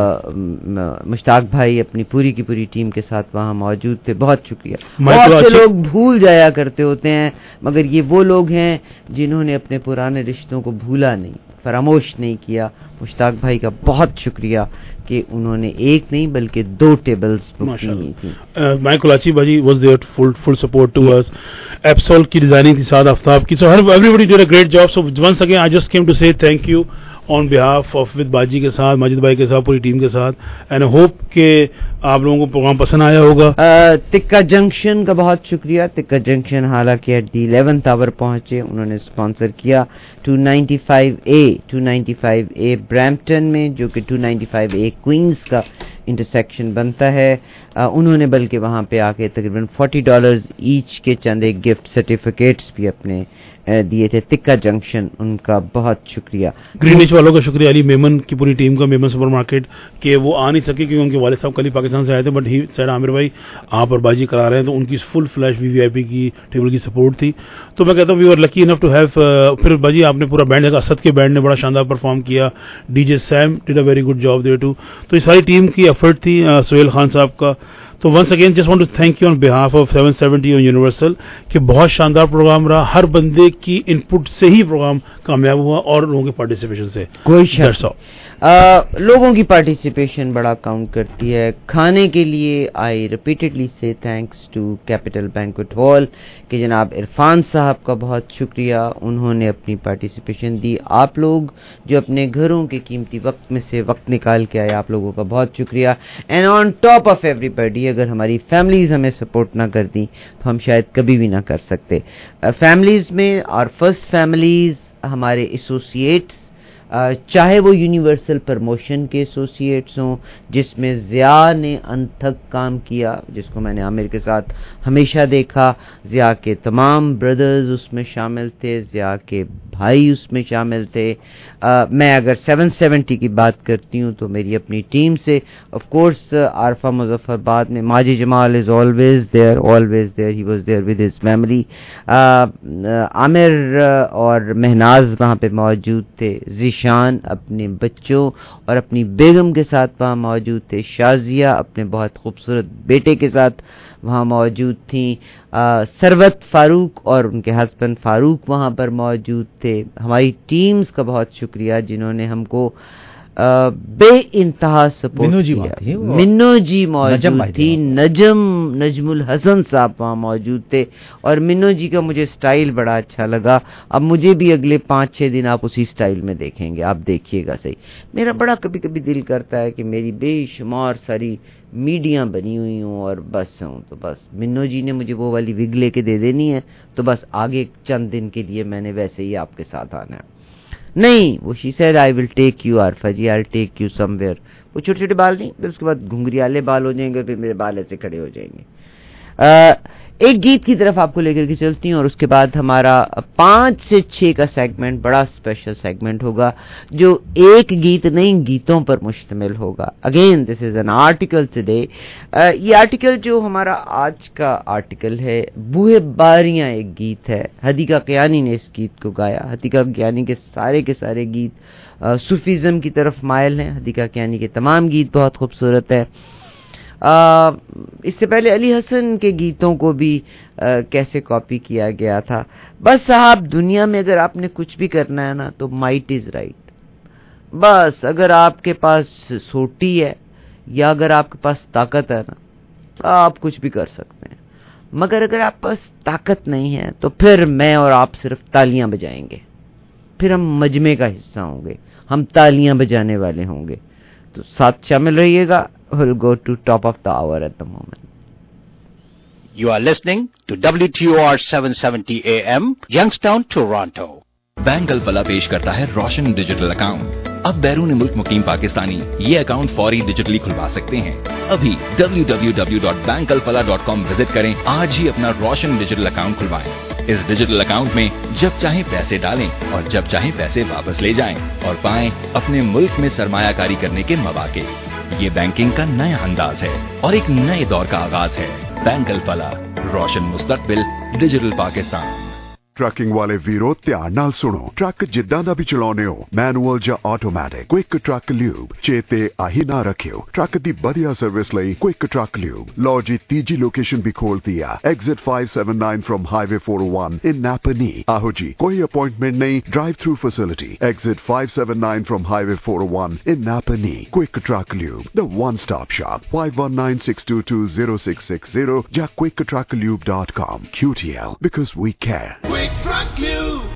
مشتاق بھائی اپنی پوری کی پوری ٹیم کے ساتھ وہاں موجود تھے. بہت شکریہ. بہت سے لوگ بھول جایا کرتے ہوتے ہیں, مگر یہ وہ لوگ ہیں جنہوں نے اپنے پرانے رشتوں کو بھولا نہیں. फरामोश नहीं किया। मुश्ताक भाई का बहुत शुक्रिया कि उन्होंने एक नहीं बल्कि दो टेबल्स बुक की थी। माइक कोलाची भाई was there full full support to us. एप्सोल की डिजाइनिंग थी साद आफ्ताब की। So everybody did a great job. So once again I just came to say thank you on behalf of with बाजी के साथ, माजिद भाई के साथ, पूरी टीम के साथ, एंड आई होप कि आप लोगों को प्रोग्राम पसंद आया होगा। तिक्का जंक्शन का बहुत शुक्रिया। तिक्का जंक्शन हालांकि एट दी इलेवेंथ आवर पहुंचे, उन्होंने स्पॉन्सर किया two ninety five A two ninety five A Brampton में, जो कि two ninety five A Queens का इंटरसेक्शन बनता है। आ, उन्होंने बल्कि वहां पे आके तकरीबन फोर्टी डॉलर्स ईच के चंद एक गिफ्ट सर्टिफिकेट्स भी अपने दिए थे। तिक्का जंक्शन, उनका बहुत शुक्रिया। ग्रीनिच वालों का शुक्रिया, अली मेमन की पूरी टीम का, मेमन सुपर मार्केट के वो आ नहीं सके क्योंकि उनके वालिद साहब कल ही पाकिस्तान से आए थे, बट ही सैड आमिर भाई आप और बाजी करा रहे हैं, तो उनकी फुल फ्लैश वीवीआईपी की टेबल की सपोर्ट थी। तो मैं कहता हूँ we are lucky enough to have. फिर बाजी आपने पूरा बैंड, असद के बैंड ने बड़ा शानदार परफॉर्म किया, DJ Sam did a very good job there too. तो ये सारी टीम की एफर्ट थी, सोहेल खान साहब का। तो once again just want to thank you on behalf of seven seventy और यूनिवर्सल कि बहुत शानदार प्रोग्राम रहा। हर बंदे की इनपुट से ही प्रोग्राम कामयाब हुआ और लोगों के पार्टिसिपेशन से। कोई शक आ, लोगों की पार्टिसिपेशन बड़ा काउंट करती है। खाने के लिए आई रिपीटेडली से thanks to Capital Banquet Hall कि जनाब इरफान साहब का बहुत शुक्रिया, उन्होंने अपनी पार्टिसिपेशन दी। आप लोग जो अपने घरों के कीमती वक्त में से वक्त निकाल के आए, आप लोगों का बहुत शुक्रिया। And on top of everybody, अगर हमारी फैमिलीज हमें सपोर्ट ना कर दी तो हम शायद कभी भी ना कर सकते। फैमिलीज में और फर्स्ट फैमिलीज हमारे एसोसिएट्स, चाहे वो यूनिवर्सल प्रमोशन के एसोसिएट्स हों जिसमें ज़िया ने अनथक काम किया, जिसको मैंने आमिर के साथ हमेशा देखा। ज़िया के तमाम ब्रदर्स उसमें शामिल थे, ज़िया के भाई उसमें शामिल थे। आ, मैं अगर सेवन सेवेंटी की बात करती हूँ तो मेरी अपनी टीम से ऑफ कोर्स आरफा मुजफ्फरबाद में माजी Jamal is always there, always there, he was there with his family. Aamir और महनाज वहाँ पे मौजूद थे, शान अपने बच्चों और अपनी बेगम के साथ वहाँ मौजूद थे, शाजिया अपने बहुत खूबसूरत बेटे के साथ वहाँ मौजूद थी, सरवत फारूक और उनके हस्बैंड फारूक वहाँ पर मौजूद थे। हमारी टीम्स का बहुत शुक्रिया जिन्होंने हमको बे इंतहा सपोर्ट किया। मिन्नो जी मौजूद थी, नजम नजमुल हसन साहब वहाँ मौजूद थे, और मिन्नो जी का मुझे स्टाइल बड़ा अच्छा लगा। अब मुझे भी अगले पाँच छः दिन आप उसी स्टाइल में देखेंगे, आप देखिएगा सही। मेरा बड़ा कभी कभी दिल करता है कि मेरी बेशुमार सारी मीडिया बनी हुई हूँ और बस हूँ, तो बस मिन्नो जी ने मुझे वो वाली विग लेके दे देनी है, तो बस आगे चंद दिन के लिए मैंने वैसे ही आपके साथ आना है। नहीं, वो she said I will take you Arfa ji, I will take you somewhere. वो छोटे छोटे बाल नहीं, फिर उसके बाद घुंघरियाले बाल हो जाएंगे, फिर मेरे बाल ऐसे खड़े हो जाएंगे। आ, एक गीत की तरफ आपको लेकर के चलती हूँ और उसके बाद हमारा पाँच से छः का सेगमेंट बड़ा स्पेशल सेगमेंट होगा जो एक गीत नहीं गीतों पर मुश्तमिल होगा। Again this is an article today. ये आर्टिकल जो हमारा आज का आर्टिकल है, बूहे बारियां एक गीत है। हदीका कियानी ने इस गीत को गाया। हदीका कियानी के सारे के सारे गीत सूफीज़म की तरफ मायल हैं। हदीका कियानी के तमाम गीत बहुत खूबसूरत है। आ, इससे पहले अली हसन के गीतों को भी आ, कैसे कॉपी किया गया था। बस साहब, दुनिया में अगर आपने कुछ भी करना है ना तो माइट इज राइट। बस अगर आपके पास सोटी है या अगर आपके पास ताकत है ना, आप कुछ भी कर सकते हैं। मगर अगर आप पास ताकत नहीं है तो फिर मैं और आप सिर्फ तालियां बजाएंगे, फिर हम मजमे का हिस्सा होंगे, हम तालियां बजाने वाले होंगे। तो साथ शामिल रहिएगा। We'll go to top of the hour at the moment. You are listening to W T O R seven seventy A M, Youngstown, Toronto. Bank Alfalah पेश करता है रोशन डिजिटल अकाउंट। अब बैरून मुल्क मुकीम पाकिस्तानी ये अकाउंट फौरी डिजिटली खुलवा सकते हैं। अभी W W W dot bank Alfalah dot com visit करें, आज ही अपना रोशन डिजिटल अकाउंट खुलवाएं। इस डिजिटल अकाउंट में जब चाहे पैसे डालें और जब चाहे पैसे वापस ले जाएं और पाएं अपने मुल्क में सरमायाकारी करने के मौके। ये बैंकिंग का नया अंदाज है और एक नए दौर का आगाज है। बैंक अल फलाह, रोशन मुस्तकबिल, डिजिटल पाकिस्तान। ਟਰੱਕਿੰਗ ਵਾਲੇ ਵੀਰੋ ਧਿਆਨ ਨਾਲ ਸੁਣੋ। ਟਰੱਕ ਜਿੱਦਾਂ ਦਾ ਵੀ ਚਲਾਉਣੇ ਹੋ, ਮੈਨੂਅਲ ਜਾਂ ਆਟੋਮੈਟਿਕ, ਕੁਇਕ ਟਰੱਕ ਲਿਊਬ ਚੇਤੇ ਆਹੀ ਨਾ ਰੱਖਿਓ। ਟਰੱਕ ਦੀ ਵਧੀਆ ਸਰਵਿਸ ਲਈ ਕੁਇਕ ਟਰੱਕ ਲਿਊਬ। ਲਓ ਜੀ ਤੀਜੀ ਲੋਕੇਸ਼ਨ ਵੀ ਖੋਲਤੀ ਆ, exit five seventy-nine from highway four oh one in Napanee. ਆਹੋ ਜੀ, ਕੋਈ ਅਪਾਇੰਟਮੈਂਟ ਨਹੀਂ, drive through facility. Exit five seventy-nine from highway four oh one in Napanee. Quick Truck Lube, the one stop shop. five one nine six two two zero six six zero ਜਾਂ quick truck lube dot com। Q T L, because we care. Quick Truck Lube।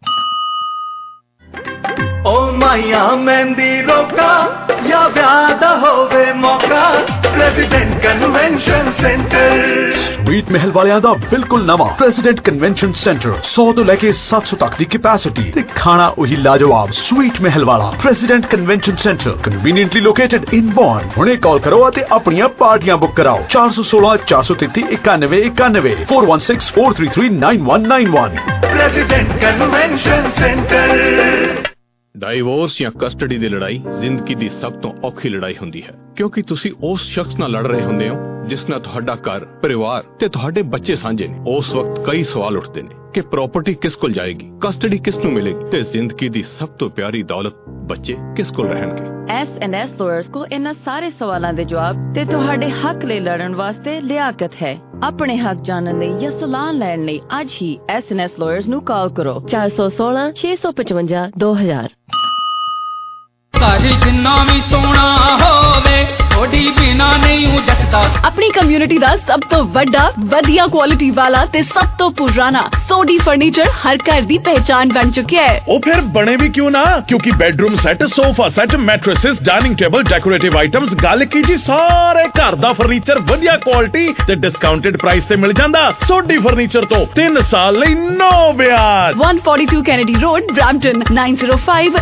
ओ माया मेहंदी रोका या ब्याह दा होवे मौका, प्रेसिडेंट कन्वेंशन सेंटर। स्वीट महल वालियां दा बिल्कुल नवा प्रेसिडेंट कन्वेंशन सेंटर, सौ तो लेके सात सौ तक दी कैपेसिटी ते खाना वही लाजवाब स्वीट महल वाला President Convention Centre, conveniently located in Bond. हुणे कॉल करो ते अपनियां पार्टियां बुक कराओ। चार सौ सोलह चार सौ तैतीस इक्यानवे इक्यानवे four one six four three three nine one nine one. President Convention Centre. Divorce ਜਾਂ ਕਸਟਡੀ ਦੀ ਲੜਾਈ ਜ਼ਿੰਦਗੀ ਦੀ ਸਭ ਤੋਂ ਔਖੀ ਲੜਾਈ ਹੁੰਦੀ ਹੈ, ਕਿਉਂਕਿ ਤੁਸੀਂ ਉਸ ਸ਼ਖਸ ਨਾਲ ਲੜ ਰਹੇ ਹੁੰਦੇ ਹੋ ਜਿਸ ਨਾਲ ਤੁਹਾਡਾ ਘਰ, ਪਰਿਵਾਰ ਤੇ ਤੁਹਾਡੇ ਬੱਚੇ ਸਾਂਝੇ ਨੇ। ਉਸ ਵਕਤ ਕਈ ਸਵਾਲ ਉੱਠਦੇ ਨੇ ਕਿ ਪ੍ਰਾਪਰਟੀ ਕਿਸ ਕੋਲ ਜਾਏਗੀ, ਕਸਟਡੀ ਕਿਸ ਨੂੰ ਮਿਲੇਗੀ ਤੇ ਜ਼ਿੰਦਗੀ ਦੀ ਸਭ ਤੋਂ ਪਿਆਰੀ ਦੌਲਤ ਬੱਚੇ ਕਿਸ ਕੋਲ ਰਹਿਣਗੇ। ਐਸ ਐਂਡ ਐਸ ਲਾਇਰਸ ਕੋ ਇਹਨਾਂ ਸਾਰੇ ਸਵਾਲਾਂ ਦੇ ਜਵਾਬ ਤੇ ਤੁਹਾਡੇ ਹੱਕ ਲਈ ਲੜਨ ਵਾਸਤੇ ਲਿਆਕਤ ਹੈ। ਆਪਣੇ ਹੱਕ ਜਾਣਨ ਲਈ ਜਾਂ ਸਲਾਹ ਲੈਣ ਲਈ ਅੱਜ ਹੀ ਐਸ ਐਂਡ ਐਸ ਲਾਇਰਸ ਨੂੰ ਕਾਲ ਕਰੋ। ਚਾਰ ਸੌ ਸੋਲਾਂ ਛੇ ਸੌ ਪਚਵੰਜਾ ਦੋ ਹਜ਼ਾਰ। ਘਰ ਜਿੰਨਾ ਵੀ ਸੋਹਣਾ ਹੋਵੇ ਥੋੜੀ ਬਿਨਾ ਨਹੀਂ ਜੱਟਦਾ। ਆਪਣੀ ਕਮਿਊਨਿਟੀ ਦਾ ਸਭ ਤੋਂ ਵੱਡਾ, ਵਧੀਆ ਕੁਆਲਿਟੀ ਵਾਲਾ ਤੇ ਸਭ ਤੋਂ ਪੁਰਾਣਾ ਸੋਡੀ ਫਰਨੀਚਰ ਹਰ ਘਰ ਦੀ ਪਹਿਚਾਨ ਬਣ ਚੁੱਕਿਆ ਹੈ। ਉਹ ਫਿਰ ਬਣੇ ਵੀ ਕਿਉਂ ਨਾ, ਕਿਉਂਕਿ bedroom set, sofa set, mattresses, dining table, decorative items, ਗੱਲ ਕੀ ਜੀ ਸਾਰੇ ਘਰ ਦਾ ਫਰਨੀਚਰ ਵਧੀਆ ਕੁਆਲਿਟੀ ਤੇ ਡਿਸਕਾਊਂਟਡ ਪ੍ਰਾਈਸ ਤੇ ਮਿਲ ਜਾਂਦਾ। ਸੋਡੀ ਫਰਨੀਚਰ ਤੋਂ ਤਿੰਨ ਸਾਲ ਲਈ ਨੋ ਵਿਆਜ। one forty-two Kennedy road, Brampton nine zero five